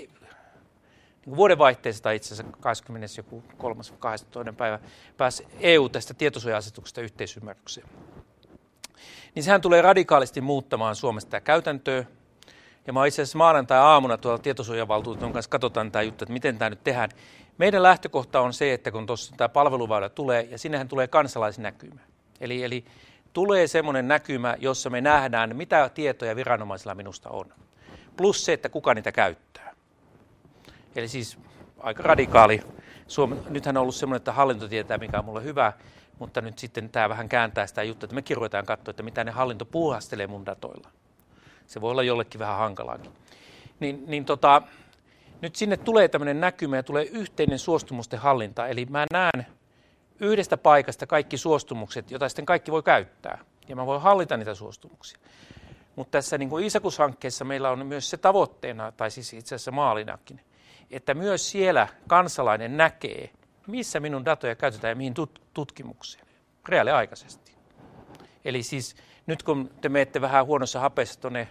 niin vuodenvaihteessa tai itse asiassa kahdeskymmeneskolmas kahdeskymmenestoinen päivä pääsi E U tästä tietosuoja-asetuksesta yhteisymmärrykseen, niin sehän tulee radikaalisti muuttamaan Suomesta tämä käytäntöä. Ja mä itse asiassa maanantai-aamuna tuolla tietosuojavaltuutetun kanssa katsotaan tämä juttu, että miten tämä nyt tehdään. Meidän lähtökohta on se, että kun tuossa tämä palveluväylä tulee, ja sinnehän tulee kansalaisnäkymä. Eli, eli tulee semmoinen näkymä, jossa me nähdään, mitä tietoja viranomaisilla minusta on. Plus se, että kuka niitä käyttää. Eli siis aika radikaali. Suomi, nythän on ollut semmoinen, että hallinto tietää, mikä on mulle hyvä, mutta nyt sitten tämä vähän kääntää sitä juttua, että me ruvetaan katsoa, että mitä ne hallinto puuhastelee mun datoilla. Se voi olla jollekin vähän hankalaakin. Niin, niin tota, nyt sinne tulee tämmöinen näkymä ja tulee yhteinen suostumusten hallinta. Eli mä näen yhdestä paikasta kaikki suostumukset, joita sitten kaikki voi käyttää. Ja mä voin hallita niitä suostumuksia. Mutta tässä niin kuin Iisakus-hankkeessa meillä on myös se tavoitteena, tai siis itse asiassa maalinakin, että myös siellä kansalainen näkee, missä minun datoja käytetään ja mihin tut- tutkimukseen, reaaliaikaisesti. Eli siis nyt kun te menette vähän huonossa hapessa tuonne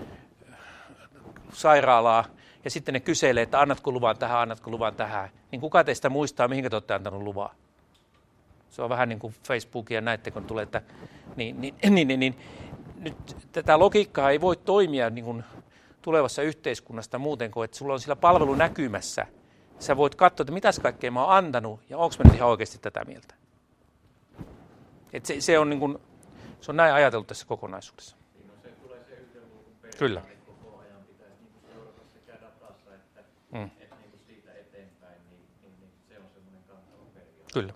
sairaalaan ja sitten ne kyselee, että annatko luvan tähän, annatko luvan tähän, niin kuka teistä muistaa, mihinkä te olette antanut luvaa? Se on vähän niin kuin Facebookia ja näette, kun tulee, että niin, niin, niin, niin, niin nyt tätä logiikkaa ei voi toimia niin kuin tulevassa yhteiskunnasta muuten kuin, että sulla on sillä palvelunäkymässä. Sä voit katsoa, että mitäs kaikkea mä oon antanut ja onko mä nyt ihan oikeasti tätä mieltä. Et se, se, on niin kuin, se on näin ajateltu tässä kokonaisuudessa. No se tulee se yhden luvun Kyllä. koko ajan pitäisi niin seurata sekä datassa että, Mm. että niin siitä eteenpäin, niin, niin, niin se on semmoinen kantava periaate. Kyllä.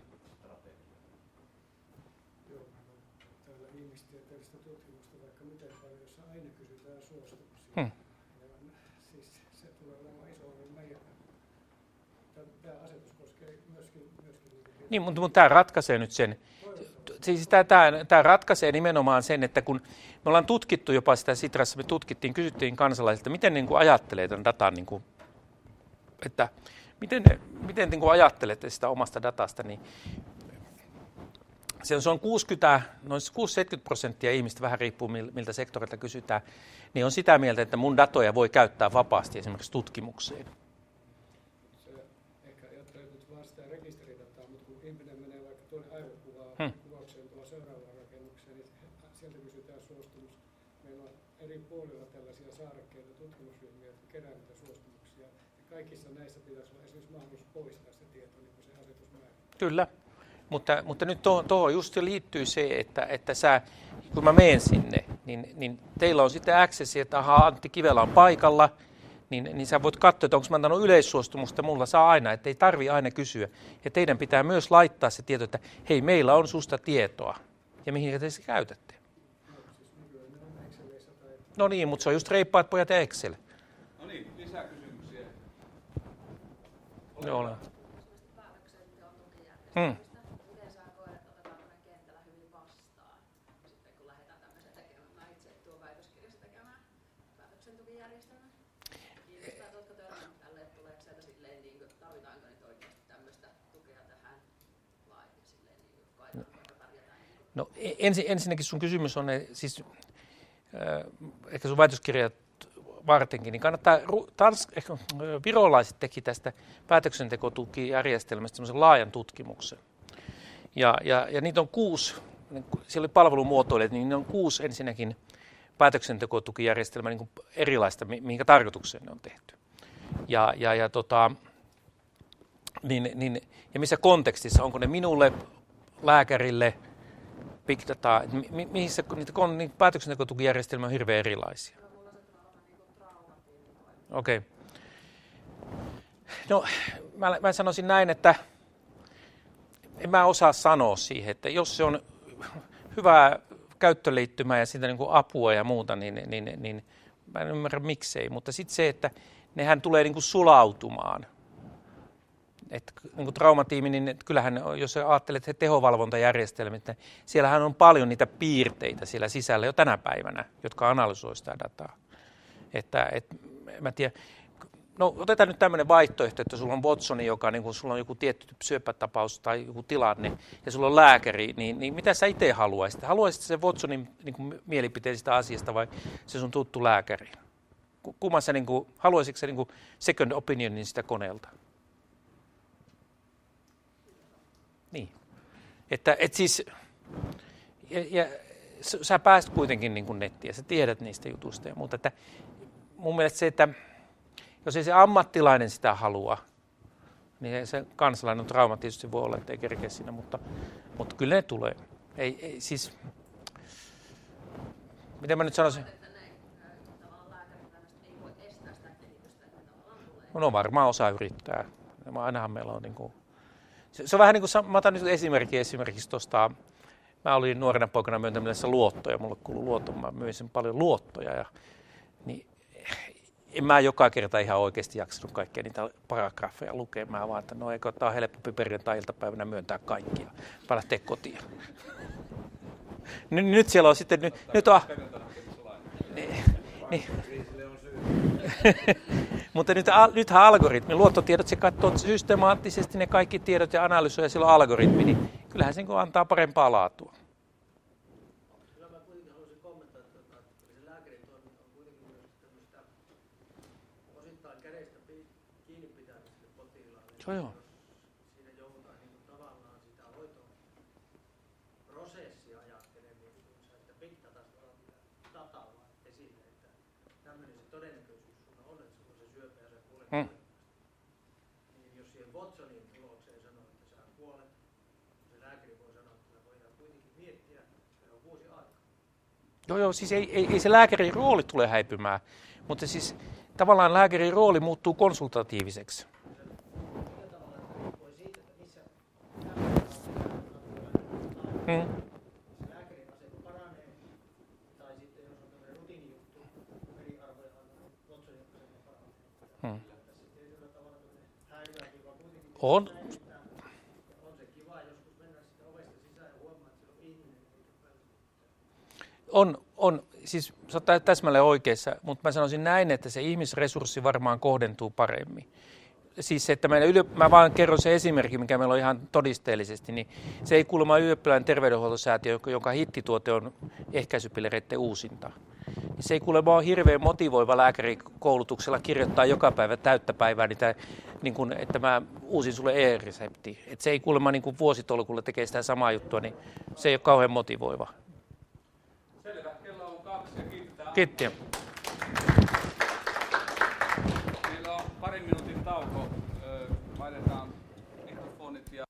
Joo, täällä ihmistieteellistä tutkimusta vaikka miten paljon, jossa aina kysytään suostumuksia. Hmm. Ja siis se tulee olemaan iso ongelma meidän. Tämä asetus koskee myöskin, myöskin Niin, mutta, mutta tämä ratkaisee nyt sen. Siis tämä, tämä, tämä ratkaisee nimenomaan sen, että kun me ollaan tutkittu jopa sitä Sitrassa, me tutkittiin, kysyttiin kansalaisilta, miten niin kuin ajattelee tämän datan, niin kuin, että miten, miten niin kuin ajattelette sitä omasta datasta, niin se on, se on kuusikymmentä, noin kuusikymmentä seitsemänkymmentä prosenttia ihmistä, vähän riippuu miltä sektorilta kysytään, niin on sitä mieltä, että mun datoja voi käyttää vapaasti esimerkiksi tutkimukseen. Se ehkä ajattelee nyt alueella tällaisia saarekkeita, tutkimusryhmiä, jotka kerää niitä suostumuksia. Ja kaikissa näissä pitäisi olla esimerkiksi mahdollisuus poistaa se tieto, niin kuin se asetus määrittää. Kyllä, mutta, mutta nyt tuohon, tuohon just jo liittyy se, että, että sä, kun mä menen sinne, niin, niin teillä on sitten accessi, että ahaa, Antti Kivelä on paikalla, niin, niin sä voit katsoa, että onko mä antanut yleissuostumusta, mulla saa aina, että ei tarvi aina kysyä. Ja teidän pitää myös laittaa se tieto, että hei, meillä on susta tietoa, ja mihin te se käytätte. No niin, mutta se on just reippaat pojat ja Excel. No niin, lisää kysymyksiä. Joo, olen. Päätöksenteon tukijärjestelmistä. Hmm. Miten sä koet, että otetaan tämmöinen kentällä hyvin vastaan, sitten kun lähdetään tämmöisen tekemään? Mä itse tuon väitöskirjassa tekemään päätöksentukijärjestelmän. Kiinnostaa, että oletko törmännyt tälleen, että tuleeko sieltä silleen, niin kuin, tarvitaanko nyt oikeasti tämmöistä tukea tähän vai silleen, niin kuin, koetaanko, että pärjätään? Niin kuin. No ensin, ensinnäkin sun kysymys on, siis äh, ehkä sun väitöskirjat vartenkin, niin kannattaa, tans, ehkä, virolaiset teki tästä päätöksentekotukijärjestelmästä semmoisen laajan tutkimuksen. Ja, ja, ja niitä on kuusi, siellä oli palvelumuotoilijat, niin niitä on kuusi ensinnäkin päätöksentekotukijärjestelmää niin kuin erilaista, mihinkä tarkoitukseen ne on tehty. Ja, ja, ja, tota, niin, niin, ja missä kontekstissa, onko ne minulle, lääkärille, big data, mi, missä niitä, niitä päätöksentekotukijärjestelmiä on hirveän erilaisia. Okei. Okay. No, mä, mä sanoisin näin, että en mä osaa sanoa siihen, että jos se on hyvää käyttöliittymää ja siitä niin kuin apua ja muuta, niin, niin, niin mä en ymmärrä miksei. Mutta sitten se, että nehän tulee niin kuin sulautumaan. Että niin kuin traumatiimi, niin kyllähän jos ajattelet että tehovalvontajärjestelmät, niin siellähän on paljon niitä piirteitä siellä sisällä jo tänä päivänä, jotka analysoi sitä dataa. Että, et, mä tiedän, no otetaan nyt tämmöinen vaihtoehto, että sulla on Watsoni, joka niin kun sulla on joku tietty syöpätapaus tai joku tilanne, ja sulla on lääkäri, niin, niin mitä sä itse haluaisit? Haluaisitko se Watsonin niin kuin mielipiteen sitä asiasta vai se sun tuttu lääkäri? Kumman sä, niin kuin, haluaisitko sä niin kuin second opinionin sitä koneelta? Niin. Että et siis, ja, ja sä pääst kuitenkin niin kuin nettiin ja sä tiedät niistä jutuista ja muuta, että mun mielestä se, että jos ei se ammattilainen sitä halua, niin se kansalainen trauma tietysti voi olla, ettei kerkeä siinä, mutta, mutta kyllä ne tulee. Ei, ei siis, miten mä nyt sanoisin? No varmaan osa yrittää. Ainahan meillä on niin kuin, se, se on vähän niin kuin, mä otan nyt esimerkki esimerkiksi tuosta, mä olin nuorena poikana myöntämässä luottoja, mulle kuului luotto, mä myin sen paljon luottoja ja niin en mä joka kerta ihan oikeasti jaksanut kaikkia niitä paragrafeja lukemaan, vaan että no eikö tämä on helpompi perjantai-iltapäivänä myöntää kaikkia, vaan lähteä kotiin. Nyt, nyt siellä on sitten, nyt, nyt on, niin, niin. Mutta nyt, nythän algoritmi, luottotiedot, se katsoo systemaattisesti ne kaikki tiedot ja analysoi ja sillä on algoritmi, niin kyllähän se antaa parempaa laatua. Joo, joo. Siinä joudutaan niin kuin tavallaan sitä hoitoprosessia ajattelemaan, että big datasta dataa esille, että tämmöinen se todennäköisyys sulla on, että sulla on se syöpä ja sä kuolet. Hmm. Niin jos siihen Watsonin tulokseen sanoo, että sä kuolet, se lääkäri voi sanoa, että voidaan kuitenkin miettiä, että on vuosi aikaa. Joo, joo, siis ei, ei, ei se lääkärin rooli tule häipymään, mutta siis tavallaan lääkärin rooli muuttuu konsultatiiviseksi. Hmm. Lääkärin asema paranee, tai sitten jos on tämmöinen rutiinijuttu, veriarvoja Watsonin asema paranee. Hmm. Sitten ei sillä tavalla häiriöäkin, vaan kuitenkin on. On se kiva joskus mennä sitä ovesta sisään ja huomaa, että siellä on ihminen. On, on, siis sä oot täsmälleen oikeassa, mutta mä sanoisin näin, että se ihmisresurssi varmaan kohdentuu paremmin. Siis se, että meillä yliop- mä vaan kerron se esimerkki, mikä meillä on ihan todisteellisesti, niin se ei kuulemma Ylioppilaiden terveydenhuoltosäätiö, jonka hittituote on ehkäisypillereiden uusinta. Se ei kuulemma ole hirveän motivoiva lääkärikoulutuksella kirjoittaa joka päivä täyttä päivää, niitä, niin kun, että mä uusin sulle e-resepti. Että se ei kuulemma niin kuin vuositolkulla tekee sitä samaa juttua, niin se ei ole kauhean motivoiva. Selvä, kello on kaksi ja kiittää. Kiitos. Meillä on parin minuutin tauko. Ö, Vaihdetaan mikrofonit ja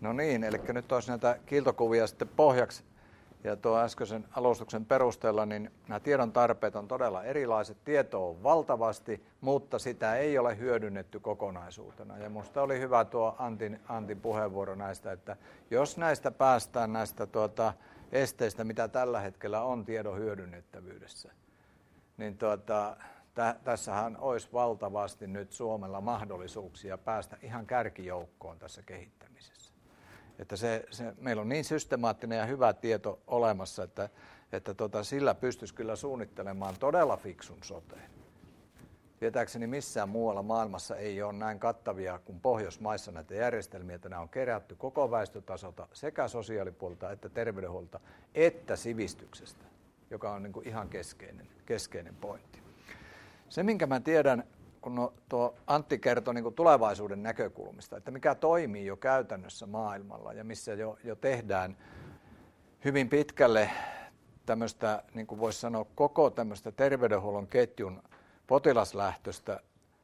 No niin, eli nyt olisi näitä kiiltokuvia sitten pohjaksi. Ja tuo äskeisen alustuksen perusteella, niin nämä tiedon tarpeet on todella erilaiset. Tietoa on valtavasti, mutta sitä ei ole hyödynnetty kokonaisuutena. Ja minusta oli hyvä tuo Antin, Antin puheenvuoro näistä, että jos näistä päästään näistä tuota esteistä, mitä tällä hetkellä on tiedon hyödynnettävyydessä, niin tuota, tä, tässähän olisi valtavasti nyt Suomella mahdollisuuksia päästä ihan kärkijoukkoon tässä kehittämisessä. Että se, se, meillä on niin systemaattinen ja hyvä tieto olemassa, että, että tota, sillä pystyisi kyllä suunnittelemaan todella fiksun soteen. Tietääkseni missään muualla maailmassa ei ole näin kattavia kuin Pohjoismaissa näitä järjestelmiä, että nämä on kerätty koko väestötasolta sekä sosiaalipuolta että terveydenhuolta että sivistyksestä, joka on niin kuin ihan keskeinen, keskeinen pointti. Se, minkä mä tiedän, kun no, tuo Antti kertoi niin kuin tulevaisuuden näkökulmista, että mikä toimii jo käytännössä maailmalla ja missä jo, jo tehdään hyvin pitkälle tämmöistä, niin kuin voisi sanoa, koko tämmöistä terveydenhuollon ketjun potilaslähtöistä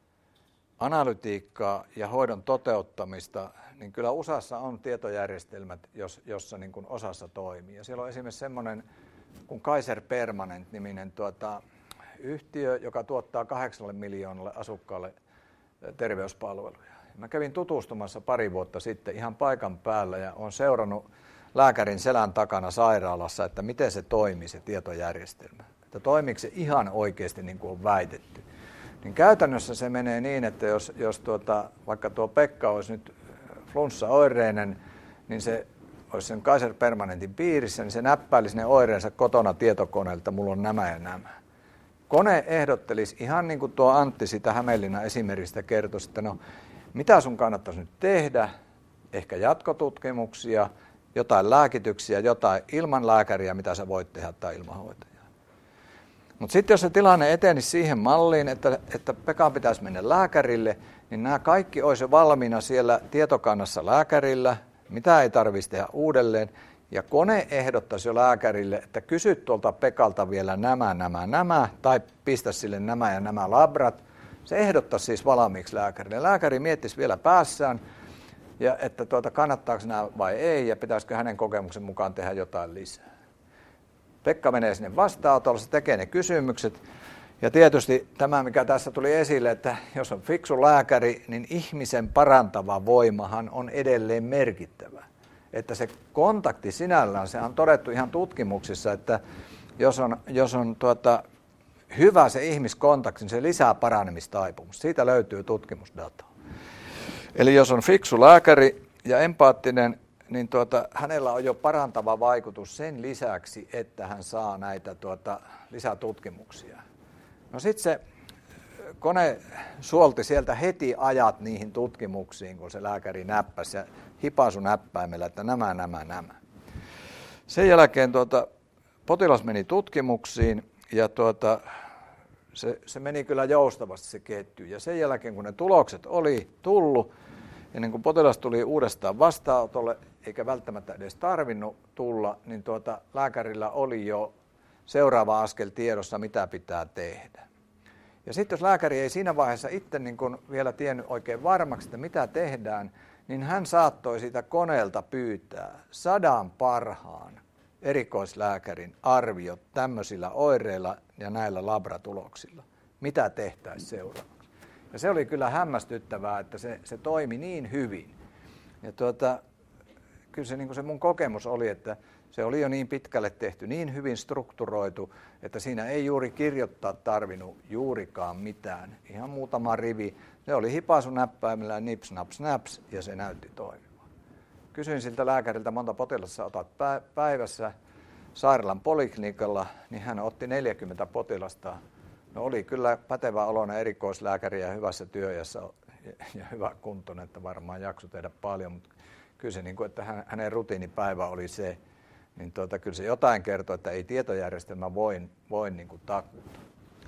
analytiikkaa ja hoidon toteuttamista, niin kyllä U S A:ssa on tietojärjestelmät, jos, jossa niin kuin osassa toimii. Ja siellä on esimerkiksi semmoinen kuin Kaiser Permanent-niminen tuota, yhtiö, joka tuottaa kahdeksalle miljoonalle asukkaalle terveyspalveluja. Mä kävin tutustumassa pari vuotta sitten ihan paikan päällä ja olen seurannut lääkärin selän takana sairaalassa, että miten se toimii se tietojärjestelmä. Että toimiiko se ihan oikeasti niin kuin on väitetty. Niin käytännössä se menee niin, että jos, jos tuota, vaikka tuo Pekka olisi nyt flunssa-oireinen, niin se olisi sen Kaiser Permanentin piirissä, niin se näppäilisi ne oireensa kotona tietokoneelta, että mulla on nämä ja nämä. Kone ehdottelisi ihan niin kuin tuo Antti sitä Hämeenlinnan esimerkistä kertoi, että no mitä sun kannattaisi nyt tehdä, ehkä jatkotutkimuksia, jotain lääkityksiä, jotain ilman lääkäriä, mitä sä voit tehdä tai ilman hoitajaa. Mutta sitten jos se tilanne etenisi siihen malliin, että, että Pekan pitäisi mennä lääkärille, niin nämä kaikki olisi jo valmiina siellä tietokannassa lääkärillä, mitä ei tarvitsisi tehdä uudelleen. Ja kone ehdottaisi jo lääkärille, että kysy tuolta Pekalta vielä nämä, nämä, nämä, tai pistä sille nämä ja nämä labrat. Se ehdottaisi siis valmiiksi lääkärille. Lääkäri miettisi vielä päässään, ja että tuota, kannattaako nämä vai ei, ja pitäisikö hänen kokemuksen mukaan tehdä jotain lisää. Pekka menee sinne vastaanotolle, se tekee ne kysymykset. Ja tietysti tämä, mikä tässä tuli esille, että jos on fiksu lääkäri, niin ihmisen parantava voimahan on edelleen merkittävä. Että se kontakti sinällään, se on todettu ihan tutkimuksissa, että jos on, jos on tuota, hyvä se ihmiskontakti, niin se lisää paranemistaipumus. Siitä löytyy tutkimusdataa. Eli jos on fiksu lääkäri ja empaattinen, niin tuota, hänellä on jo parantava vaikutus sen lisäksi, että hän saa näitä tuota, lisätutkimuksia. No sitten se kone suolti sieltä heti ajat niihin tutkimuksiin, kun se lääkäri näppäsi ja hipaisu näppäimellä, että nämä, nämä, nämä. Sen jälkeen tuota, potilas meni tutkimuksiin ja tuota, se, se meni kyllä joustavasti se ketju. Ja sen jälkeen, kun ne tulokset oli tullut, ennen kuin potilas tuli uudestaan vastaanotolle, eikä välttämättä edes tarvinnut tulla, niin tuota, lääkärillä oli jo seuraava askel tiedossa, mitä pitää tehdä. Ja sitten jos lääkäri ei siinä vaiheessa itse niin kun vielä tiennyt oikein varmaksi, että mitä tehdään, niin hän saattoi siitä koneelta pyytää sadan parhaan erikoislääkärin arviot tämmöisillä oireilla ja näillä labratuloksilla. Mitä tehtäisiin seuraavaksi? Ja se oli kyllä hämmästyttävää, että se, se toimi niin hyvin. Ja tuota, kyllä se, niin kuin se mun kokemus oli, että se oli jo niin pitkälle tehty, niin hyvin strukturoitu, että siinä ei juuri kirjoittaa tarvinnut juurikaan mitään. Ihan muutama rivi. Se oli hipaisu näppäimellä, nips, naps, naps, ja se näytti toimivan. Kysyin siltä lääkäriltä, monta potilasta otat päivässä sairaalan poliklinikalla, niin hän otti neljäkymmentä potilasta. No oli kyllä pätevä oloinen erikoislääkäri ja hyvässä työajassa ja hyvä kuntoinen, että varmaan jakso tehdä paljon, mutta kyllä se, niin kuin, että hänen rutiinipäivä oli se, niin tuota, kyllä se jotain kertoo, että ei tietojärjestelmä voi, voi niin kuin takuuta.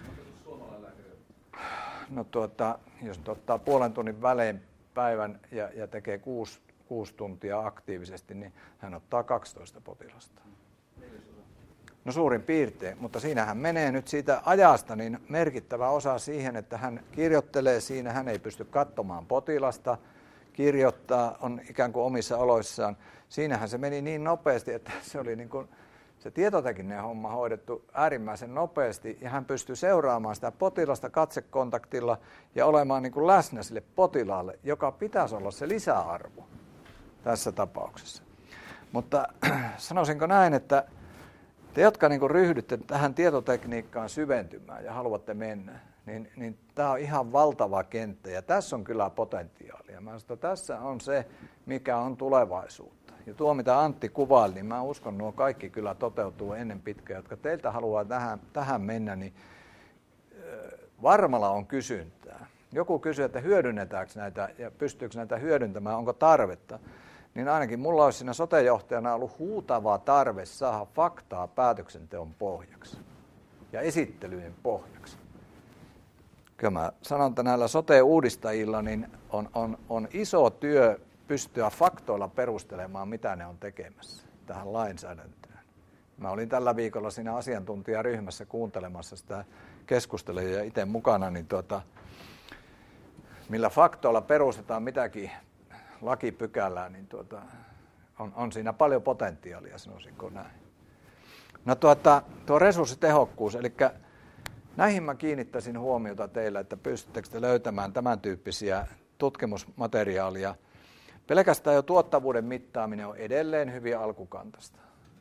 No tuota, jos nyt ottaa puolen tunnin välein päivän ja, ja tekee kuusi, kuusi tuntia aktiivisesti, niin hän ottaa kaksitoista potilasta. No suurin piirtein, mutta siinähän menee nyt siitä ajasta niin merkittävä osa siihen, että hän kirjoittelee siinä, hän ei pysty katsomaan potilasta, kirjoittaa, on ikään kuin omissa oloissaan. Siinähän se meni niin nopeasti, että se oli niin kuin se tietotekninen homma hoidettu äärimmäisen nopeasti ja hän pystyi seuraamaan sitä potilasta katsekontaktilla ja olemaan niin kuin läsnä sille potilaalle, joka pitäisi olla se lisäarvo tässä tapauksessa. Mutta sanoisinko näin, että te, jotka niin kuin ryhdytte tähän tietotekniikkaan syventymään ja haluatte mennä, niin, niin tämä on ihan valtava kenttä ja tässä on kyllä potentiaalia. Mä sanon, että tässä on se, mikä on tulevaisuutta. Ja tuo, mitä Antti kuvaili, niin mä uskon, nuo kaikki kyllä toteutuu ennen pitkään, jotka teiltä haluaa tähän, tähän mennä, niin varmalla on kysyntää. Joku kysyy, että hyödynnetäänkö näitä ja pystyykö näitä hyödyntämään, onko tarvetta. Niin ainakin mulla olisi siinä sote-johtajana ollut huutava tarve saada faktaa päätöksenteon pohjaksi ja esittelyjen pohjaksi. Kyllä mä sanon, että näillä sote-uudistajilla niin on, on, on iso työ pystyä faktoilla perustelemaan, mitä ne on tekemässä tähän lainsäädäntöön. Mä olin tällä viikolla siinä asiantuntijaryhmässä kuuntelemassa sitä keskustelua ja itse mukana, niin tuota, millä faktoilla perustetaan mitäkin lakipykälää, niin tuota, on, on siinä paljon potentiaalia, sanoisinko näin. No tuota, tuo resurssitehokkuus, eli näihin mä kiinnittäisin huomiota teillä, että pystyttekö te löytämään tämän tyyppisiä tutkimusmateriaalia. Pelkästään jo tuottavuuden mittaaminen on edelleen hyvin alkukantaista.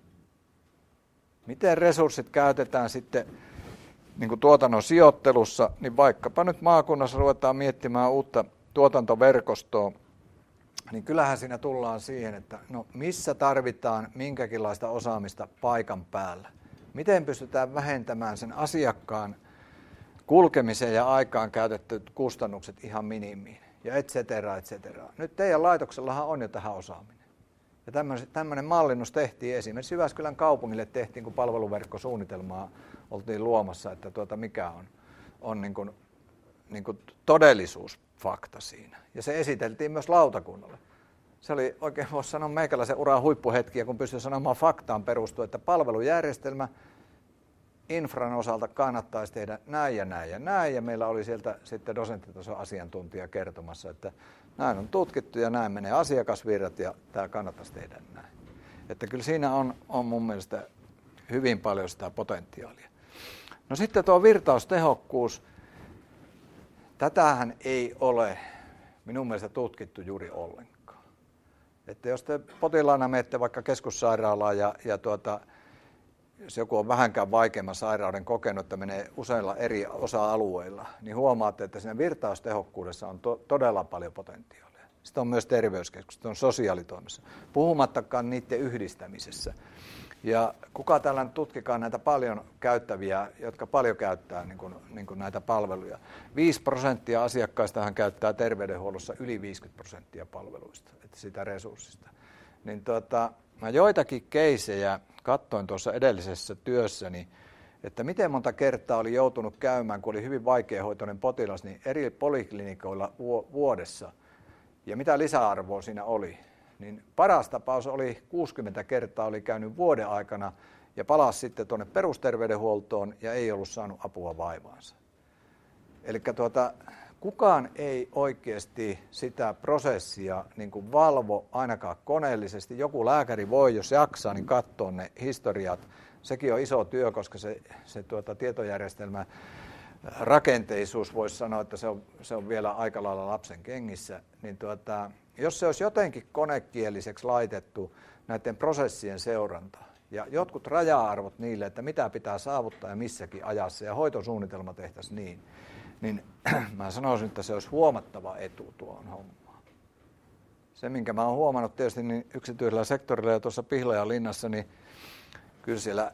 Miten resurssit käytetään sitten niin kuin tuotannon sijoittelussa, niin vaikkapa nyt maakunnassa ruvetaan miettimään uutta tuotantoverkostoa, niin kyllähän siinä tullaan siihen, että no missä tarvitaan minkäkinlaista osaamista paikan päällä. Miten pystytään vähentämään sen asiakkaan kulkemiseen ja aikaan käytettyt kustannukset ihan minimiin ja et cetera, et cetera. Nyt teidän laitoksellahan on jo tähän osaaminen. Ja tämmöinen mallinnus tehtiin esimerkiksi Jyväskylän kaupungille tehtiin, kun palveluverkkosuunnitelmaa oltiin luomassa, että tuota mikä on, on niin kuin, niin kuin todellisuusfakta siinä. Ja se esiteltiin myös lautakunnalle. Se oli oikein, voisi sanoa, meikäläisen uran huippuhetkiä, kun pystyi sanomaan faktaan perustuen, että palvelujärjestelmä infran osalta kannattaisi tehdä näin ja näin ja näin. Ja meillä oli sieltä sitten dosenttitason asiantuntija kertomassa, että näin on tutkittu ja näin menee asiakasvirrat ja tämä kannattaisi tehdä näin. Että kyllä siinä on, on mun mielestä hyvin paljon sitä potentiaalia. No sitten tuo virtaustehokkuus. Tätähän ei ole minun mielestä tutkittu juuri ollenkaan. Että jos te potilaana menette vaikka keskussairaalaan ja, ja tuota, jos joku on vähänkään vaikeamman sairauden kokenut, että menee useilla eri osa-alueilla, niin huomaatte, että siinä virtaustehokkuudessa on to, todella paljon potentiaalia. Sitä on myös terveyskeskuksessa, on sosiaalitoimessa, puhumattakaan niiden yhdistämisessä. Ja kuka täällä nyt tutkikaan näitä paljon käyttäviä, jotka paljon käyttää niin kuin, niin kuin näitä palveluja. viisi prosenttia asiakkaistahan käyttää terveydenhuollossa yli viisikymmentä prosenttia palveluista, että sitä resurssista. Niin tuota, mä joitakin keisejä katsoin tuossa edellisessä työssäni, että miten monta kertaa oli joutunut käymään, kun oli hyvin vaikeahoitoinen potilas, niin eri poliklinikoilla vuodessa. Ja mitä lisäarvoa siinä oli. Niin paras tapaus oli kuusikymmentä kertaa oli käynyt vuoden aikana ja palasi sitten tuonne perusterveydenhuoltoon ja ei ollut saanut apua vaivaansa. Eli tuota, kukaan ei oikeasti sitä prosessia niin kuin valvo ainakaan koneellisesti. Joku lääkäri voi, jos jaksaa, niin katsoa ne historiat. Sekin on iso työ, koska se, se tuota, tietojärjestelmä rakenteisuus voisi sanoa, että se on, se on vielä aika lailla lapsen kengissä. Niin tuota, jos se olisi jotenkin konekieliseksi laitettu näiden prosessien seuranta ja jotkut raja-arvot niille, että mitä pitää saavuttaa ja missäkin ajassa ja hoitosuunnitelma tehtäisiin niin, niin mä sanoisin, että se olisi huomattava etu tuohon hommaan. Se, minkä mä oon huomannut tietysti niin yksityisellä sektorilla ja tuossa Pihlajanlinnassa, niin kyllä siellä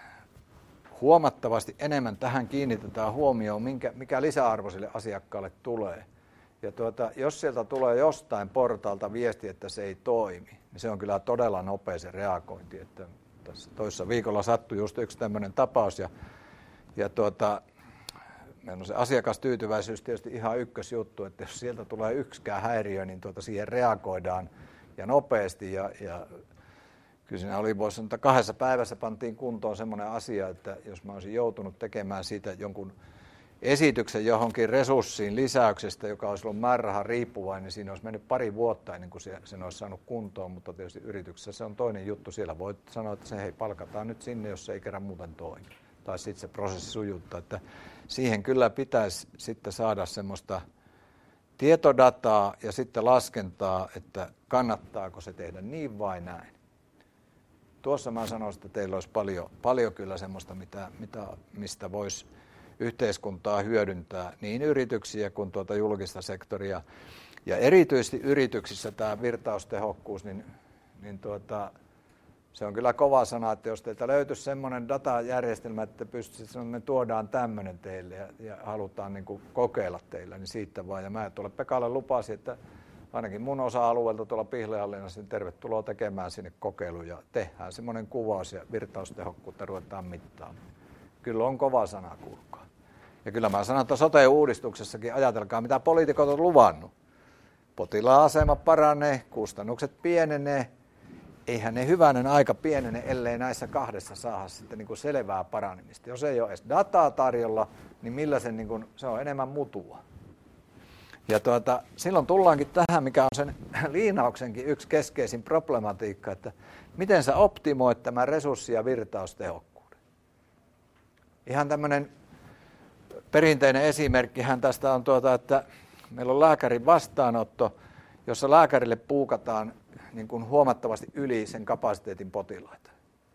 huomattavasti enemmän tähän kiinnitetään huomioon, minkä, mikä lisäarvo sille asiakkaalle tulee. Ja tuota, jos sieltä tulee jostain portaalta viesti, että se ei toimi, niin se on kyllä todella nopea se reagointi. Että tässä toissa viikolla sattui just yksi tämmöinen tapaus ja, ja tuota, meillä on se asiakastyytyväisyys tietysti ihan ykkösjuttu, että jos sieltä tulee yksikään häiriö, niin tuota, siihen reagoidaan ja nopeasti. Ja, ja kyllä siinä oli, voisi sanoa, että kahdessa päivässä pantiin kuntoon semmoinen asia, että jos mä olisin joutunut tekemään siitä jonkun esityksen johonkin resurssiin lisäyksestä, joka olisi ollut määrärahan riippuvainen, niin siinä olisi mennyt pari vuotta ennen kuin se, sen olisi saanut kuntoon, mutta tietysti yrityksessä se on toinen juttu. Siellä voi sanoa, että se hei, palkataan nyt sinne, jos se ei kerran muuten toimi. Tai sitten se prosessi sujuttaa. Että siihen kyllä pitäisi sitten saada semmoista tietodataa ja sitten laskentaa, että kannattaako se tehdä niin vai näin. Tuossa mä sanoisin, että teillä olisi paljon, paljon kyllä semmoista, mitä, mitä, mistä voisi yhteiskuntaa hyödyntää, niin yrityksiä kuin tuota julkista sektoria. Ja erityisesti yrityksissä tämä virtaustehokkuus, niin, niin tuota, se on kyllä kova sana, että jos teiltä löytyisi semmoinen datajärjestelmä, että pystyisi sanoa, että me tuodaan tämmöinen teille ja, ja halutaan niin kuin kokeilla teillä, niin siitä vaan. Ja mä tuolle Pekalle lupasin, että ainakin mun osa-alueelta tuolla Pihlajalinassa, niin tervetuloa tekemään sinne kokeiluun ja tehdään semmoinen kuvaus ja virtaustehokkuutta ruvetaan mittaamaan. Kyllä on kova sana, kuulkaa. Ja kyllä mä sanon, että sote-uudistuksessakin ajatelkaa, mitä poliitikot on luvannut. Potilaan asema paranee, kustannukset pienenee. Eihän ne hyvänen aika pienene, ellei näissä kahdessa saada sitten niin kuin selvää paranemista. Jos ei ole edes dataa tarjolla, niin millä sen, niin kuin, se on enemmän mutua. Ja tuota, silloin tullaankin tähän, mikä on sen liinauksenkin yksi keskeisin problematiikka, että miten sä optimoit tämän resurssi- ja virtaustehokkuuden. Ihan tämmöinen perinteinen esimerkkihän tästä on, tuota, että meillä on lääkärin vastaanotto, jossa lääkärille puukataan niin kuin huomattavasti yli sen kapasiteetin potilaita.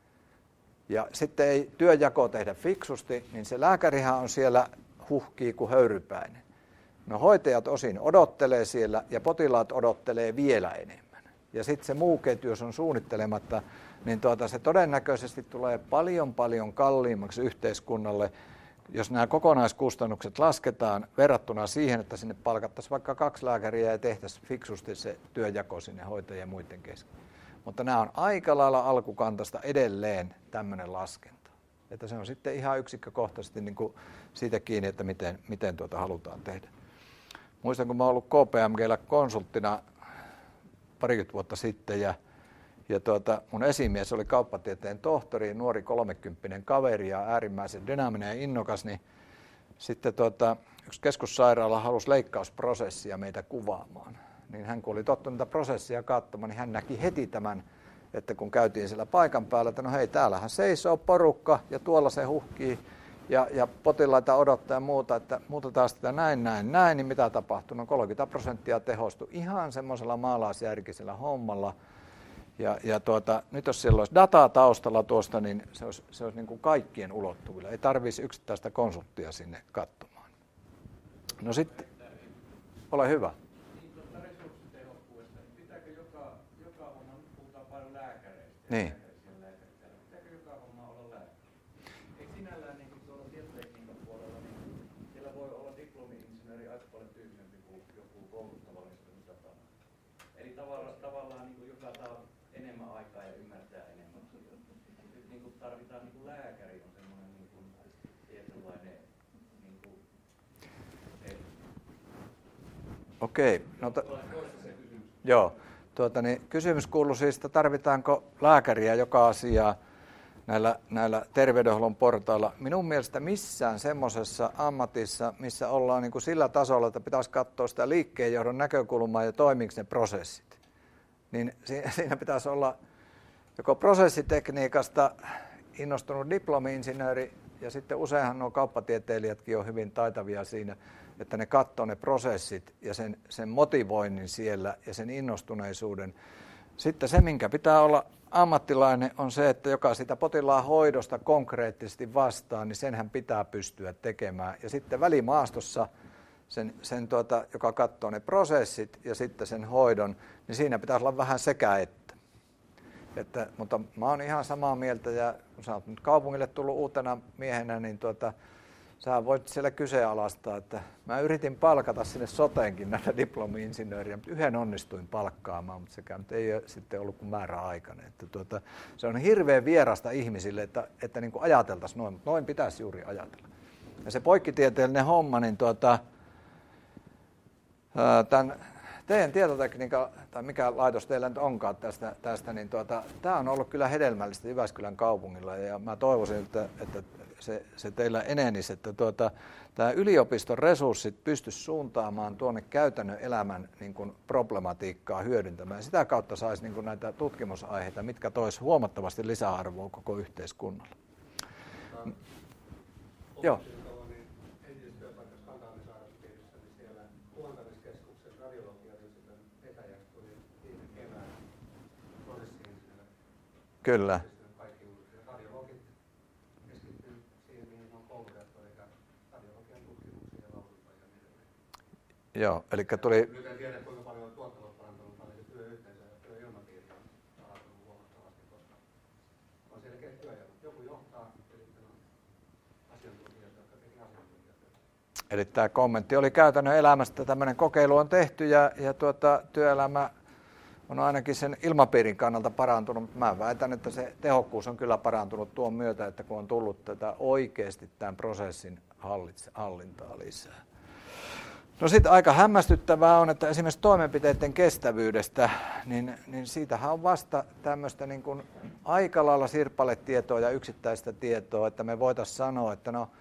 Ja sitten ei työnjako tehdä fiksusti, niin se lääkärihän on siellä huhkii kuin höyrypäinen. No hoitajat osin odottelee siellä ja potilaat odottelee vielä enemmän. Ja sitten se muu ketju, jos on suunnittelematta, niin tuota, se todennäköisesti tulee paljon paljon kalliimmaksi yhteiskunnalle, jos nämä kokonaiskustannukset lasketaan verrattuna siihen, että sinne palkattaisiin vaikka kaksi lääkäriä ja tehtäisiin fiksusti se työnjako sinne hoitajien ja muiden kesken. Mutta nämä on aika lailla alkukantasta edelleen tämmöinen laskenta. Että se on sitten ihan yksikkökohtaisesti niin kuin siitä kiinni, että miten, miten tuota halutaan tehdä. Muistan, kun mä oon ollut K P M G:llä konsulttina parikymmentä vuotta sitten ja, ja tuota, mun esimies oli kauppatieteen tohtori, nuori kolmekymppinen kaveri ja äärimmäisen dynaaminen ja innokas, niin sitten tuota, yksi keskussairaala halusi leikkausprosessia meitä kuvaamaan. Niin hän kun oli tottunut tätä prosessia katsomaan, niin hän näki heti tämän, että kun käytiin siellä paikan päällä, että no hei, täällähän seisoo porukka ja tuolla se huhkii ja, ja potilaita odottaa ja muuta, että muutetaan sitä näin, näin, näin, niin mitä tapahtuu? No kolmekymmentä prosenttia tehostui ihan semmoisella maalaisjärkisellä hommalla. Ja, ja tuota, nyt jos siellä olisi dataa taustalla tuosta, niin se olisi, se olisi niin kuin kaikkien ulottuvilla. Ei tarvitsisi yksittäistä konsulttia sinne katsomaan. No sitten, ole hyvä. Niin tuosta resurssitehokkuudesta, niin pitääkö joka, joka homma, nyt puhutaan paljon lääkäreistä. Niin. Pitääkö joka homma olla lääkäri? Eikö sinällään niin kuin tuolla tietotekniikan puolella, niin siellä voi olla diplomi-insinööri aika paljon tyhjempi kuin joku kouluttava data. Eli tavallaan, tavallaan niin kuin joka saa enemmän aikaa ja ymmärtää enemmän. Nyt niin kuin tarvitaan niin kuin lääkäri on semmoinen niin kuin tietynlainen niin kuin, Okei. No ta- joo. Tuota, niin, kysymys kuuluu siis, että tarvitaanko lääkäriä joka asiaa näillä, näillä terveydenhuollon portailla. Minun mielestä missään semmoisessa ammatissa, missä ollaan niin kuin sillä tasolla, että pitäisi katsoa sitä liikkeenjohdon näkökulmaa ja toimiiko ne prosessit. Niin siinä pitäisi olla joko prosessitekniikasta innostunut diplomi-insinööri ja sitten useinhan nuo kauppatieteilijätkin on hyvin taitavia siinä, että ne katsoo ne prosessit ja sen, sen motivoinnin siellä ja sen innostuneisuuden. Sitten se, minkä pitää olla ammattilainen, on se, että joka sitä potilaan hoidosta konkreettisesti vastaa, niin senhän pitää pystyä tekemään. Ja sitten välimaastossa, sen, sen tuota, joka katsoo ne prosessit ja sitten sen hoidon, niin siinä pitäisi olla vähän sekä että. Että, mutta mä oon ihan samaa mieltä ja kun sä oot nyt kaupungille tullut uutena miehenä, niin tuota, sä voit siellä kyseenalaistaa, että mä yritin palkata sinne soteenkin näitä diplomi-insinööriä, mutta yhden onnistuin palkkaamaan, mutta sekään ei ole sitten ollut kuin määräaikainen. Että tuota, se on hirveän vierasta ihmisille, että, että niin kuin ajateltaisiin noin, mutta noin pitäisi juuri ajatella. Ja se poikkitieteellinen homma, niin tuota, tämän teidän tietotekniikka, tai mikä laitos teillä nyt onkaan tästä, tästä niin tuota, tämä on ollut kyllä hedelmällistä Jyväskylän kaupungilla, ja mä toivoisin, että, että se, se teillä enenisi, että tuota, tämä yliopiston resurssit pystyisi suuntaamaan tuonne käytännön elämän niin kuin problematiikkaa hyödyntämään. Sitä kautta saisi niin kuin näitä tutkimusaiheita, mitkä toisi huomattavasti lisäarvoa koko yhteiskunnalle. No, Joo. Kyllä. Kaikki radiologit keskittyy siihen, mihin on koulutettu, eikä radiologian tutkimuksiin ja lausuntoihin ja niin edelleen. Joo, eli tuli... Nyt en tiedä, kuinka paljon on tuottavuus parantunut, vaan se työyhteisö ja työilmapiiri on parantunut huomattavasti, koska on selkeä työjärjestelmä. Joku johtaa, eli on asiantuntijat, jotka tekevät asiantuntijatyötä. Eli tämä kommentti oli käytännön elämästä. Tämmöinen kokeilu on tehty ja, ja tuota, työelämä on ainakin sen ilmapiirin kannalta parantunut, mutta mä väitän, että se tehokkuus on kyllä parantunut tuon myötä, että kun on tullut tätä oikeasti tämän prosessin hallintaa lisää. No sitten aika hämmästyttävää on, että esimerkiksi toimenpiteiden kestävyydestä, niin, niin siitähän on vasta tämmöistä niin kuin aika lailla sirpaletietoa ja yksittäistä tietoa, että me voitaisiin sanoa, että no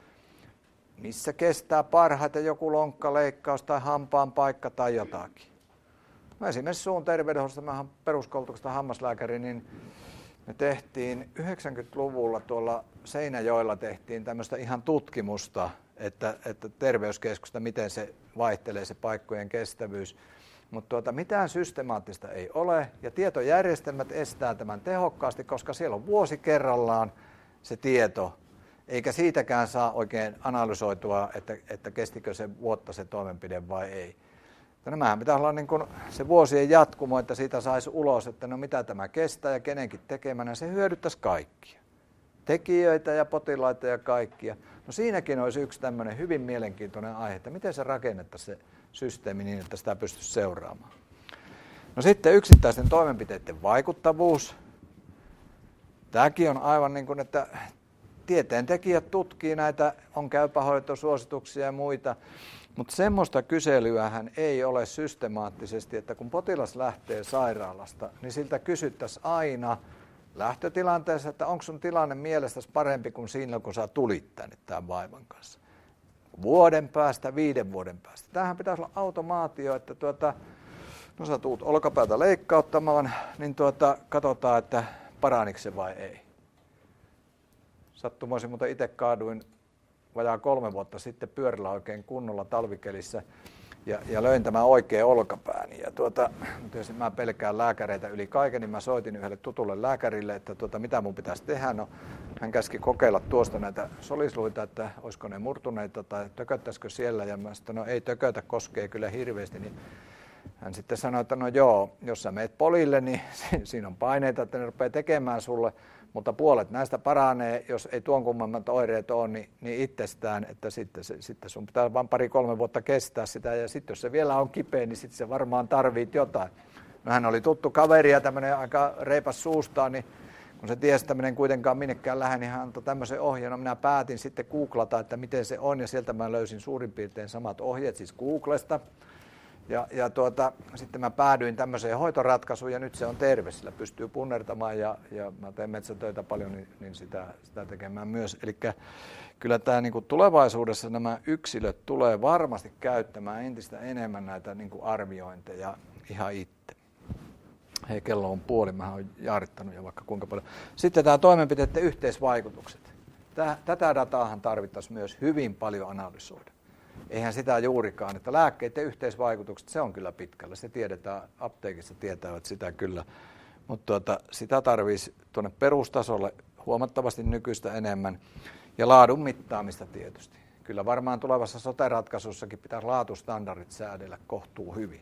missä kestää parhaiten joku lonkkaleikkaus tai hampaan paikka tai jotakin. No esimerkiksi suun terveydenhuollosta, mä olen peruskoulutuksesta hammaslääkäri, niin me tehtiin yhdeksänkymmentäluvulla tuolla Seinäjoella tehtiin tämmöistä ihan tutkimusta, että, että terveyskeskusta, miten se vaihtelee se paikkojen kestävyys. Mutta tuota, mitään systemaattista ei ole ja tietojärjestelmät estää tämän tehokkaasti, koska siellä on vuosi kerrallaan se tieto, eikä siitäkään saa oikein analysoitua, että, että kestikö se vuotta se toimenpide vai ei. Nämähän pitää olla niin kuin se vuosien jatkumo, että siitä saisi ulos, että no mitä tämä kestää ja kenenkin tekemänä, se hyödyttäisi kaikkia. Tekijöitä ja potilaita ja kaikkia. No siinäkin olisi yksi tämmöinen hyvin mielenkiintoinen aihe, että miten se rakennettaisiin se systeemi niin, että sitä pystyisi seuraamaan. No sitten yksittäisten toimenpiteiden vaikuttavuus. Tämäkin on aivan niin kuin, että tieteentekijät tutkii näitä, on käypähoitosuosituksia ja muita. Mutta semmoista kyselyähän ei ole systemaattisesti, että kun potilas lähtee sairaalasta, niin siltä kysyttäisiin aina lähtötilanteessa, että onko sun tilanne mielestäsi parempi kuin siinä, kun sä tulit tänne tämän vaivan kanssa. Vuoden päästä, viiden vuoden päästä. Tämähän pitäisi olla automaatio, että tuota, no sä tuut olkapäätä leikkauttamaan, niin tuota, katsotaan, että paraniko se vai ei. Sattumoisin, mutta itse kaaduin vajaa kolme vuotta sitten pyörällä oikein kunnolla talvikelissä ja, ja löin tämän oikein olkapääni. Ja tuota, tietysti mä pelkään lääkäreitä yli kaiken, niin mä soitin yhdelle tutulle lääkärille, että tuota, mitä mun pitäisi tehdä. No, hän käski kokeilla tuosta näitä solisluita, että olisiko ne murtuneita tai tököttäisikö siellä. Ja mä sanoin, no ei tökötä, koskee kyllä hirveästi. Niin hän sitten sanoi, että no joo, jos sä meet polille, niin siinä on paineita, että ne rupeaa tekemään sulle. Mutta puolet näistä paranee, jos ei tuon kummemmat oireet ole, niin, niin itsestään, että sitten, se, sitten sun pitää vain pari-kolme vuotta kestää sitä. Ja sitten jos se vielä on kipeä, niin sitten se varmaan tarvitsee jotain. No hän oli tuttu kaveri ja tämmöinen aika reipas suustaan, niin kun se tiesi, että minä en kuitenkaan minnekään lähde, niin hän antoi tämmöisen ohjeen. No minä päätin sitten googlata, että miten se on, ja sieltä mä löysin suurin piirtein samat ohjeet, siis Googlesta. Ja, ja tuota, sitten mä päädyin tämmöiseen hoitoratkaisuun ja nyt se on terve, sillä pystyy punnertamaan ja, ja mä teen metsätöitä paljon, niin, niin sitä, sitä tekemään myös. Eli kyllä tämä niin kuin tulevaisuudessa nämä yksilöt tulee varmasti käyttämään entistä enemmän näitä niin kuin arviointeja ihan itse. Hei, kello on puoli, mä oon jaarittanut jo vaikka kuinka paljon. Sitten tämä toimenpiteiden yhteisvaikutukset. Tätä dataahan tarvittaisiin myös hyvin paljon analysoida. Eihän sitä juurikaan, että lääkkeiden yhteisvaikutukset, se on kyllä pitkällä. Se tiedetään, apteekissa tietävät sitä kyllä. Mutta tuota, sitä tarvitsisi tuonne perustasolle huomattavasti nykyistä enemmän. Ja laadun mittaamista tietysti. Kyllä varmaan tulevassa sote-ratkaisussakin pitäisi laatustandardit säädellä kohtuu hyvin.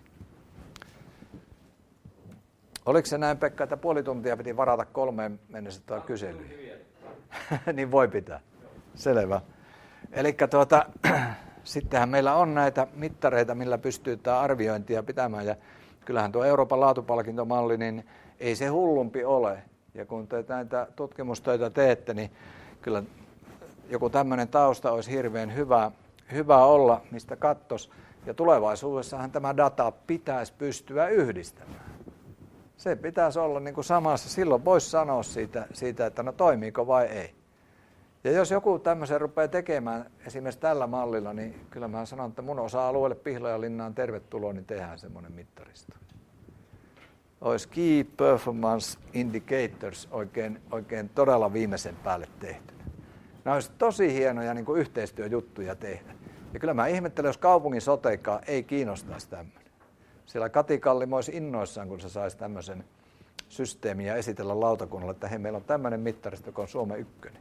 Oliko se näin, Pekka, että puoli tuntia piti varata kolmeen mennessä tuo kyselyyn? Niin voi pitää. Selvä. Elikkä tuota... Sittenhän meillä on näitä mittareita, millä pystyy tämä arviointia pitämään. Ja kyllähän tuo Euroopan laatupalkintomalli, niin ei se hullumpi ole. Ja kun te näitä tutkimustöitä teette, niin kyllä joku tämmöinen tausta olisi hirveän hyvä, hyvä olla, mistä kattos. Ja tulevaisuudessahan tämä data pitäisi pystyä yhdistämään. Se pitäisi olla niin kuin samassa. Silloin voisi sanoa siitä, siitä, että no toimiiko vai ei. Ja jos joku tämmöisen rupeaa tekemään esimerkiksi tällä mallilla, niin kyllä mä sanon, että mun osa-alueelle Pihlajalinnaan tervetuloa, niin tehdään semmoinen mittaristo. Olisi Key Performance Indicators oikein, oikein todella viimeisen päälle tehty. Nämä olisi tosi hienoja niin kuin yhteistyöjuttuja tehdä. Ja kyllä mä ihmettelen, jos kaupungin soteikkaa ei kiinnostaisi tämmöinen. Siellä Kati Kallimo olisi innoissaan, kun se saisi tämmöisen systeemin ja esitellä lautakunnalle, että hei, meillä on tämmöinen mittaristo, joka on Suomen ykkönen.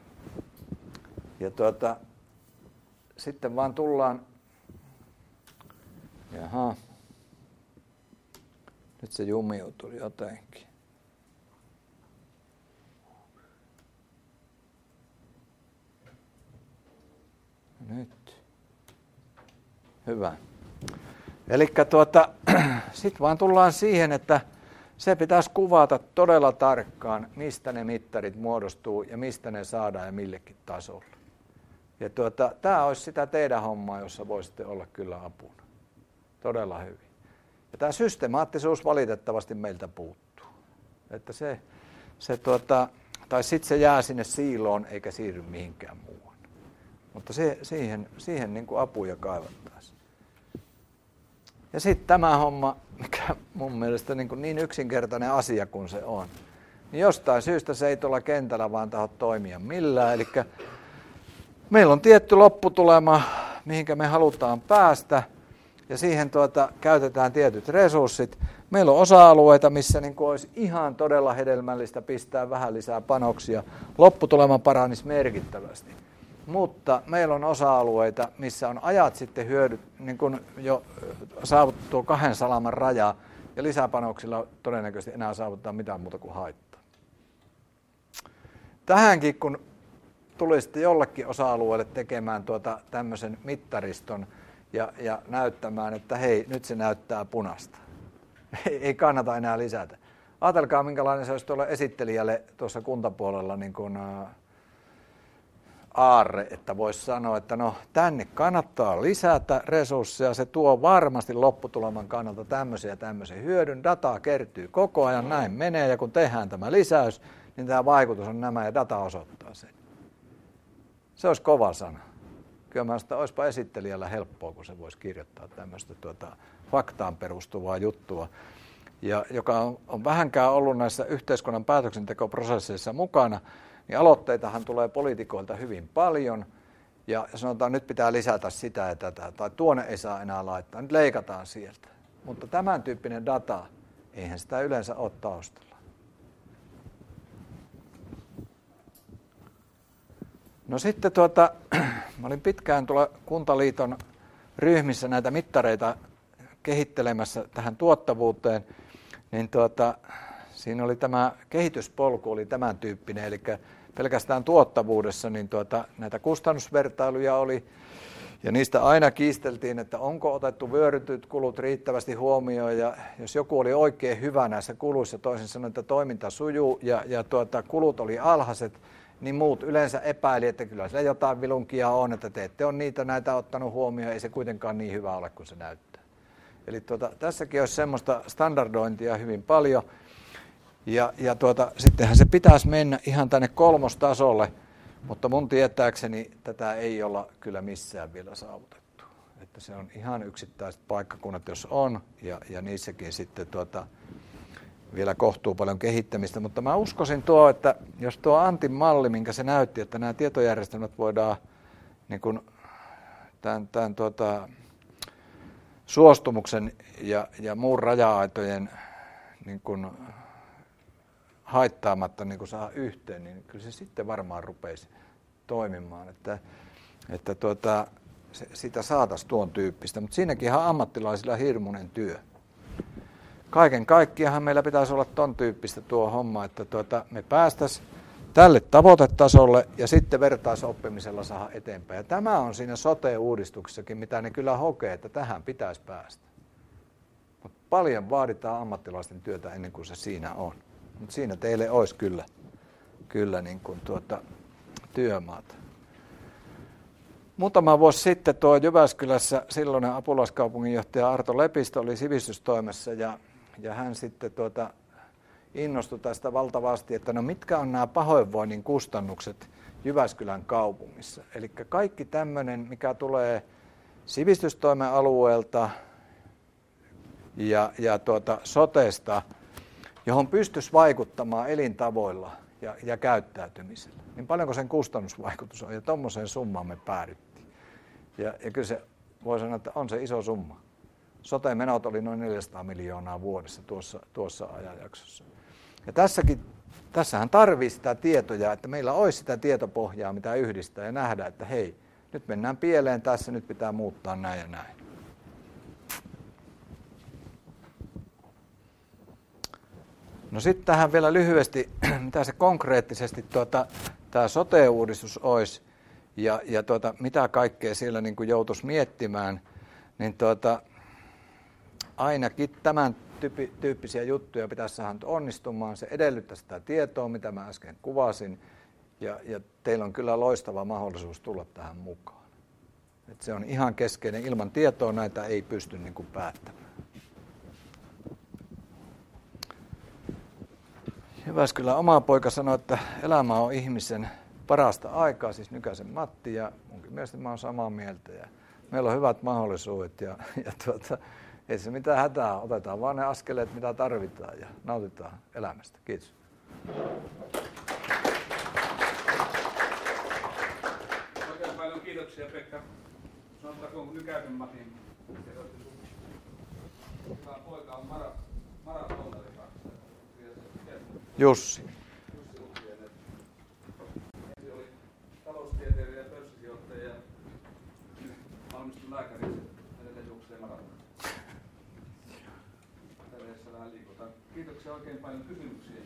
Ja tuota, sitten vaan tullaan, jaha, nyt se jumiutui jotenkin. Nyt. Hyvä. Elikkä tuota, sitten vaan tullaan siihen, että se pitäisi kuvata todella tarkkaan, mistä ne mittarit muodostuu ja mistä ne saadaan ja millekin tasolle. Ja tuota, tämä olisi sitä teidän hommaa, jossa voisitte olla kyllä apuna. Todella hyvin. Ja tämä systemaattisuus valitettavasti meiltä puuttuu. Että se, se tuota, tai sitten se jää sinne siiloon eikä siirry mihinkään muuhun. Mutta se, siihen, siihen niin kuin apuja kaivattaisiin. Ja sitten tämä homma, mikä mun mielestä niin, kuin niin yksinkertainen asia kuin se on, niin jostain syystä se ei tuolla kentällä vaan taho toimia millään. Eli meillä on tietty lopputulema, mihinkä me halutaan päästä, ja siihen tuota, käytetään tietyt resurssit. Meillä on osa-alueita, missä niin kuin olisi ihan todella hedelmällistä pistää vähän lisää panoksia. Lopputulema paranisi merkittävästi. Mutta meillä on osa-alueita, missä on ajat sitten hyödyt, niin kuin jo saavuttuu kahden salaman raja, ja lisäpanoksilla todennäköisesti enää saavuttaa mitään muuta kuin haittaa. Tähänkin, kun tulisitte jollekin osa-alueelle tekemään tuota tämmöisen mittariston ja, ja näyttämään, että hei, nyt se näyttää punaista. Ei, ei kannata enää lisätä. Ajatelkaa, minkälainen se olisi tuolla esittelijälle tuossa kuntapuolella niin kuin, aarre, että voisi sanoa, että no tänne kannattaa lisätä resursseja, se tuo varmasti lopputuleman kannalta tämmöisen ja tämmöisen hyödyn, dataa kertyy koko ajan, näin menee, ja kun tehdään tämä lisäys, niin tämä vaikutus on nämä ja data osoittaa sen. Se olisi kova sana. Kyllä mä sitä olisipa esittelijällä helppoa, kun se voisi kirjoittaa tämmöistä tuota, faktaan perustuvaa juttua, ja joka on, on vähänkään ollut näissä yhteiskunnan päätöksentekoprosesseissa mukana. Niin aloitteitahan tulee poliitikoilta hyvin paljon, ja sanotaan, että nyt pitää lisätä sitä ja tätä, tai tuonne ei saa enää laittaa, nyt leikataan sieltä. Mutta tämän tyyppinen data, eihän sitä yleensä ole taustalla. No sitten tuota, mä olin pitkään tuolla Kuntaliiton ryhmissä näitä mittareita kehittelemässä tähän tuottavuuteen, niin tuota, siinä oli tämä kehityspolku oli tämän tyyppinen, eli pelkästään tuottavuudessa niin tuota, näitä kustannusvertailuja oli, ja niistä aina kiisteltiin, että onko otettu vyörytyt kulut riittävästi huomioon, ja jos joku oli oikein hyvä näissä kuluissa, toisin sanoen, että toiminta sujuu, ja, ja tuota, kulut oli alhaiset, niin muut yleensä epäili, että kyllä sillä jotain vilunkia on, että te ette ole niitä näitä ottanut huomioon, ei se kuitenkaan niin hyvä ole kuin se näyttää. Eli tuota, tässäkin olisi semmoista standardointia hyvin paljon. Ja, ja tuota, sittenhän se pitäisi mennä ihan tänne kolmostasolle, mutta mun tietääkseni tätä ei olla kyllä missään vielä saavutettu. Että se on ihan yksittäiset paikkakunnat, jos on, ja, ja niissäkin sitten tuota, vielä kohtuu paljon kehittämistä. Mutta mä uskoisin tuo, että jos tuo Antin malli, minkä se näytti, että nämä tietojärjestelmät voidaan niin kuin tämän, tämän tuota, suostumuksen ja, ja muun raja-aitojen niin kuin haittaamatta niin kun saa yhteen, niin kyllä se sitten varmaan rupeisi toimimaan, että, että tuota, se, sitä saataisiin tuon tyyppistä, mutta siinäkin ihan ammattilaisilla hirmuinen työ. Kaiken kaikkiaan meillä pitäisi olla ton tyyppistä tuo homma, että tuota, me päästäisiin tälle tavoitetasolle ja sitten vertaisoppimisella saada eteenpäin. Ja tämä on siinä sote-uudistuksessakin, mitä ne kyllä hokee, että tähän pitäisi päästä. Mutta paljon vaaditaan ammattilaisten työtä ennen kuin se siinä on. Mutta siinä teille olisi kyllä, kyllä niin kuin tuota, työmaata. Muutama vuosi sitten tuo Jyväskylässä silloinen apulaiskaupunginjohtaja Arto Lepistö oli sivistystoimessa ja, ja hän sitten tuota, innostui tästä valtavasti, että no mitkä on nämä pahoinvoinnin kustannukset Jyväskylän kaupungissa. Eli kaikki tämmöinen, mikä tulee sivistystoimen alueelta ja, ja tuota, sotesta, johon pystyisi vaikuttamaan elintavoilla ja, ja käyttäytymisellä, niin paljonko sen kustannusvaikutus on, ja tuommoiseen summaan me päädyttiin. Ja, ja kyllä se voi sanoa, että on se iso summa. Sote-menot oli noin neljäsataa miljoonaa vuodessa tuossa, tuossa ajanjaksossa. Ja tässäkin, tässähän tarvii sitä tietoja, että meillä olisi sitä tietopohjaa, mitä yhdistää ja nähdä, että hei, nyt mennään pieleen tässä, nyt pitää muuttaa näin ja näin. No sitten tähän vielä lyhyesti, mitä se konkreettisesti tuota, tämä sote-uudistus olisi ja, ja tuota, mitä kaikkea siellä niin kuin joutuisi miettimään, niin tuota, ainakin tämän tyyppi, tyyppisiä juttuja pitäisi saada onnistumaan. Se edellyttää sitä tietoa, mitä mä äsken kuvasin, ja, ja teillä on kyllä loistava mahdollisuus tulla tähän mukaan. Et se on ihan keskeinen. Ilman tietoa näitä ei pysty niin kuin päättämään. Jyväskylän oma poika sanoi, että elämä on ihmisen parasta aikaa, siis Nykäsen Matti, ja munkin mielestä mä oon samaa mieltä. Ja meillä on hyvät mahdollisuudet, ja, ja tuota, ei se mitään hätää, otetaan vaan ne askeleet, mitä tarvitaan, ja nautitaan elämästä. Kiitos. Oikein paljon kiitoksia, Pekka. Sanotaanko Nykäsen Matin, hyvä poika on mara, maratonari. Jussi. Jussi Uttinen. Ensin oli taloustieteilijä ja pörssisijoittaja ja valmistui lääkäriksi. Edelleen juoksee maratonia. Terveessä vähän liikutaan. Kiitoksia oikein paljon kysymyksiä.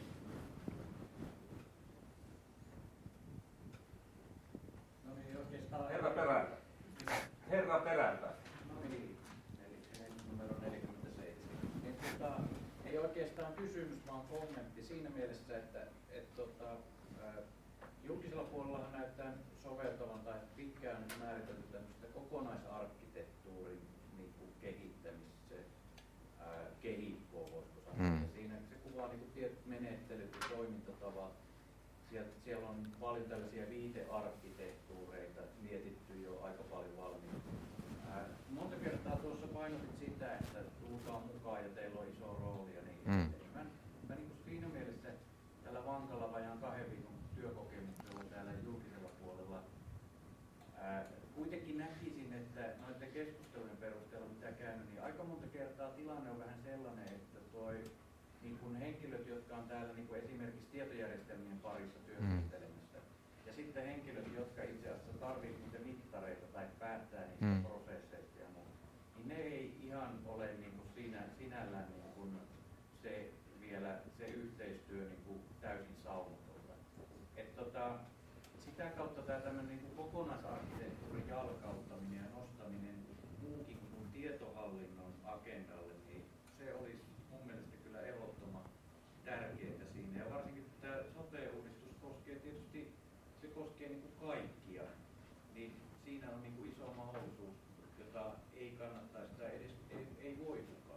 No niin, oikeastaan... Herra perältä. Herra perältä. No niin, eli numero neljäkymmentäseitsemän. Niin, tota, ei oikeastaan kysymys, vaan kommentti siinä mielessä, että et, tota, ää, julkisella puolella näyttää soveltavan tai pitkään määritelty tämmöistä kokonaisarkkitehtuurin niin kuin kehittämistä, ää, kehikkoa voisiko sanoa. Mm. Siinä se kuvaa niin kuin tietyt menettelyt ja toimintatavat. Sieltä, siellä on paljon tällaisia viitearkkitehtuureita mietitty jo aika paljon valmiin. Ää, monta kertaa tuossa painotit sitä, että tulkaa mukaan ja teillä on iso rooli ja niin. Mm. Mä, mä niin siinä mielessä tällä vankalla vajaan kahden viikon työkokemuksella täällä julkisella puolella ää, kuitenkin näkisin, että noiden keskustelujen perusteella mitä käynyt, niin aika monta kertaa tilanne on vähän sellainen, että toi niin kun henkilöt, jotka on täällä niin kun esimerkiksi tietojärjestelmien parissa työskentelemässä, mm. ja sitten henkilöt, jotka itse asiassa tarvitsevat niitä mittareita tai päättää niistä mm. prosesseista ja muuta, niin ne ei ihan ole niin kun siinä, sinällään niin kun se vielä se yhteistyö niin kuin täysin saumatonta. Et tota, sitä kautta tämä tämmöinen niin kuin kokonaisarkkitehtuurin jalkauttaminen ja nostaminen muukin kuin tietohallinnon agendalle, niin se olisi mun mielestä kyllä ehdottoman tärkeää siinä. Ja varsinkin tämä sote-uudistus koskee tietysti, se koskee niin kuin kaikkia, niin siinä on niin kuin iso mahdollisuus, jota ei kannattaisi tai edes ei, ei voi mukaan.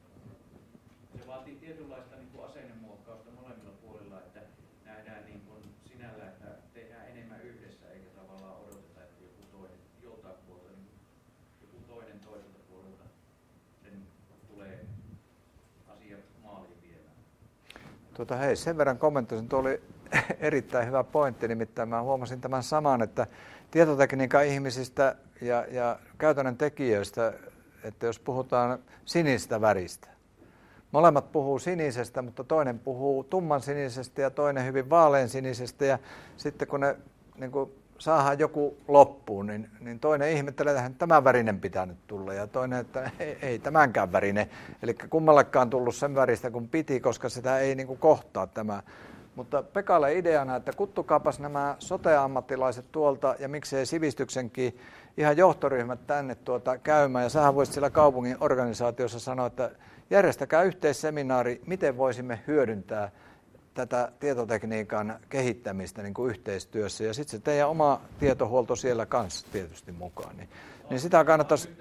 Se vaatii tietynlaista niin kuin asennemuokkausta molemmilla puolilla, että nähdään niin kuin sinällä, että tehdään enemmän yhdessä, eikä tavallaan odoteta, että joku toinen, joltain puolelta, niin joku toinen toiselta puolelta sen tulee asia maaliin viemään. Tuota, hei, sen verran kommentoisin, tuo oli erittäin hyvä pointti, nimittäin mä huomasin tämän saman, että tietotekniikan ihmisistä ja, ja käytännön tekijöistä, että jos puhutaan sinistä väristä, molemmat puhuu sinisestä, mutta toinen puhuu tumman sinisestä ja toinen hyvin vaalean sinisestä. Ja sitten kun ne niin kun saadaan joku loppuun, niin, niin toinen ihmettelee, että tämän värinen pitää nyt tulla. Ja toinen, että ei, ei tämänkään värinen. Eli kummallekaan tullut sen väristä kuin piti, koska sitä ei niin kun kohtaa tämä. Mutta Pekalle ideana, että kuttukaapas nämä sote-ammattilaiset tuolta ja miksei sivistyksenkin ihan johtoryhmät tänne tuota käymään. Ja sähän voisit siellä kaupungin organisaatiossa sanoa, että järjestäkää yhteisseminaari, miten voisimme hyödyntää tätä tietotekniikan kehittämistä niin kuin yhteistyössä ja sitten se teidän oma tietohuolto siellä kanssa tietysti mukaan. Niin, niin sitä kannattaisi...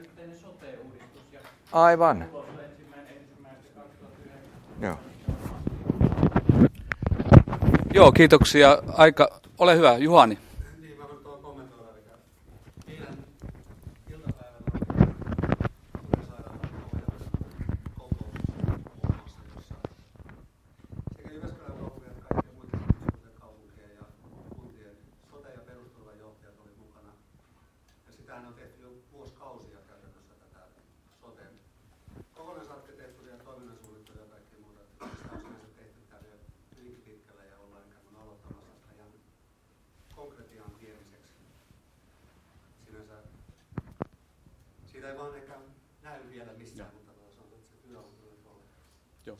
Aivan. Joo. Joo, kiitoksia. Aika, ole hyvä, Juhani. Niin, mä voin tuohon kommentoida. Eilen iltapäivällä oli sairaalan kokous muun muassa, jossa sekä Jyväskylän kaupungin että kaikkien muiden kaupunkien ja kuntien sote- ja perusturvajohtajat oli mukana. Ja sitähän on tehty jo vuosikausia käytännössä tätä soten kokonaisarkkitehtuuria, toiminnan suunnittelua ja kaikkea muuta. Sitä on sinänsä tehty täällä jo hyvinkin pitkällä ja ollaan ikään kuin aloittamassa sitä ihan konkretiaan viemiseksi. Sinänsä siitä ei vaan ehkä näy vielä missään, mutta sanotaan, että se työ on kyllä tuolla. Joo.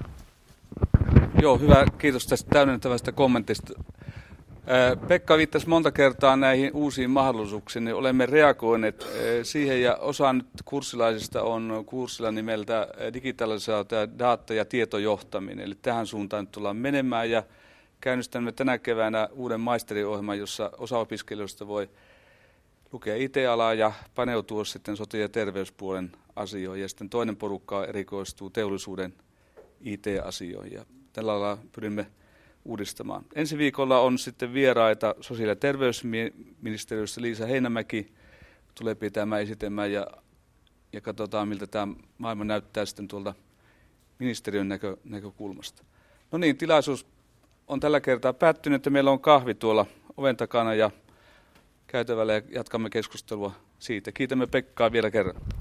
Joo, hyvä. Kiitos tästä täydentävästä kommentista. Pekka viittasi monta kertaa näihin uusiin mahdollisuuksiin, niin olemme reagoineet siihen ja osa nyt kurssilaisista on kurssilla nimeltä digitalisaatio, data- ja tietojohtaminen. Eli tähän suuntaan nyt tullaan menemään ja käynnistämme tänä keväänä uuden maisteriohjelman, jossa osa opiskelijoista voi lukea I T-alaa ja paneutua sitten sote- ja terveyspuolen asioihin. Ja sitten toinen porukka erikoistuu teollisuuden I T-asioihin ja tällä lailla pyrimme uudistamaan. Ensi viikolla on sitten vieraita sosiaali- ja terveysministeriössä. Liisa Heinämäki tulee pitämään esitelmään ja, ja katsotaan, miltä tämä maailma näyttää sitten tuolta ministeriön näkö, näkökulmasta. No niin, tilaisuus on tällä kertaa päättynyt, että meillä on kahvi tuolla oven takana ja käytävällä ja jatkamme keskustelua siitä. Kiitämme Pekkaa vielä kerran.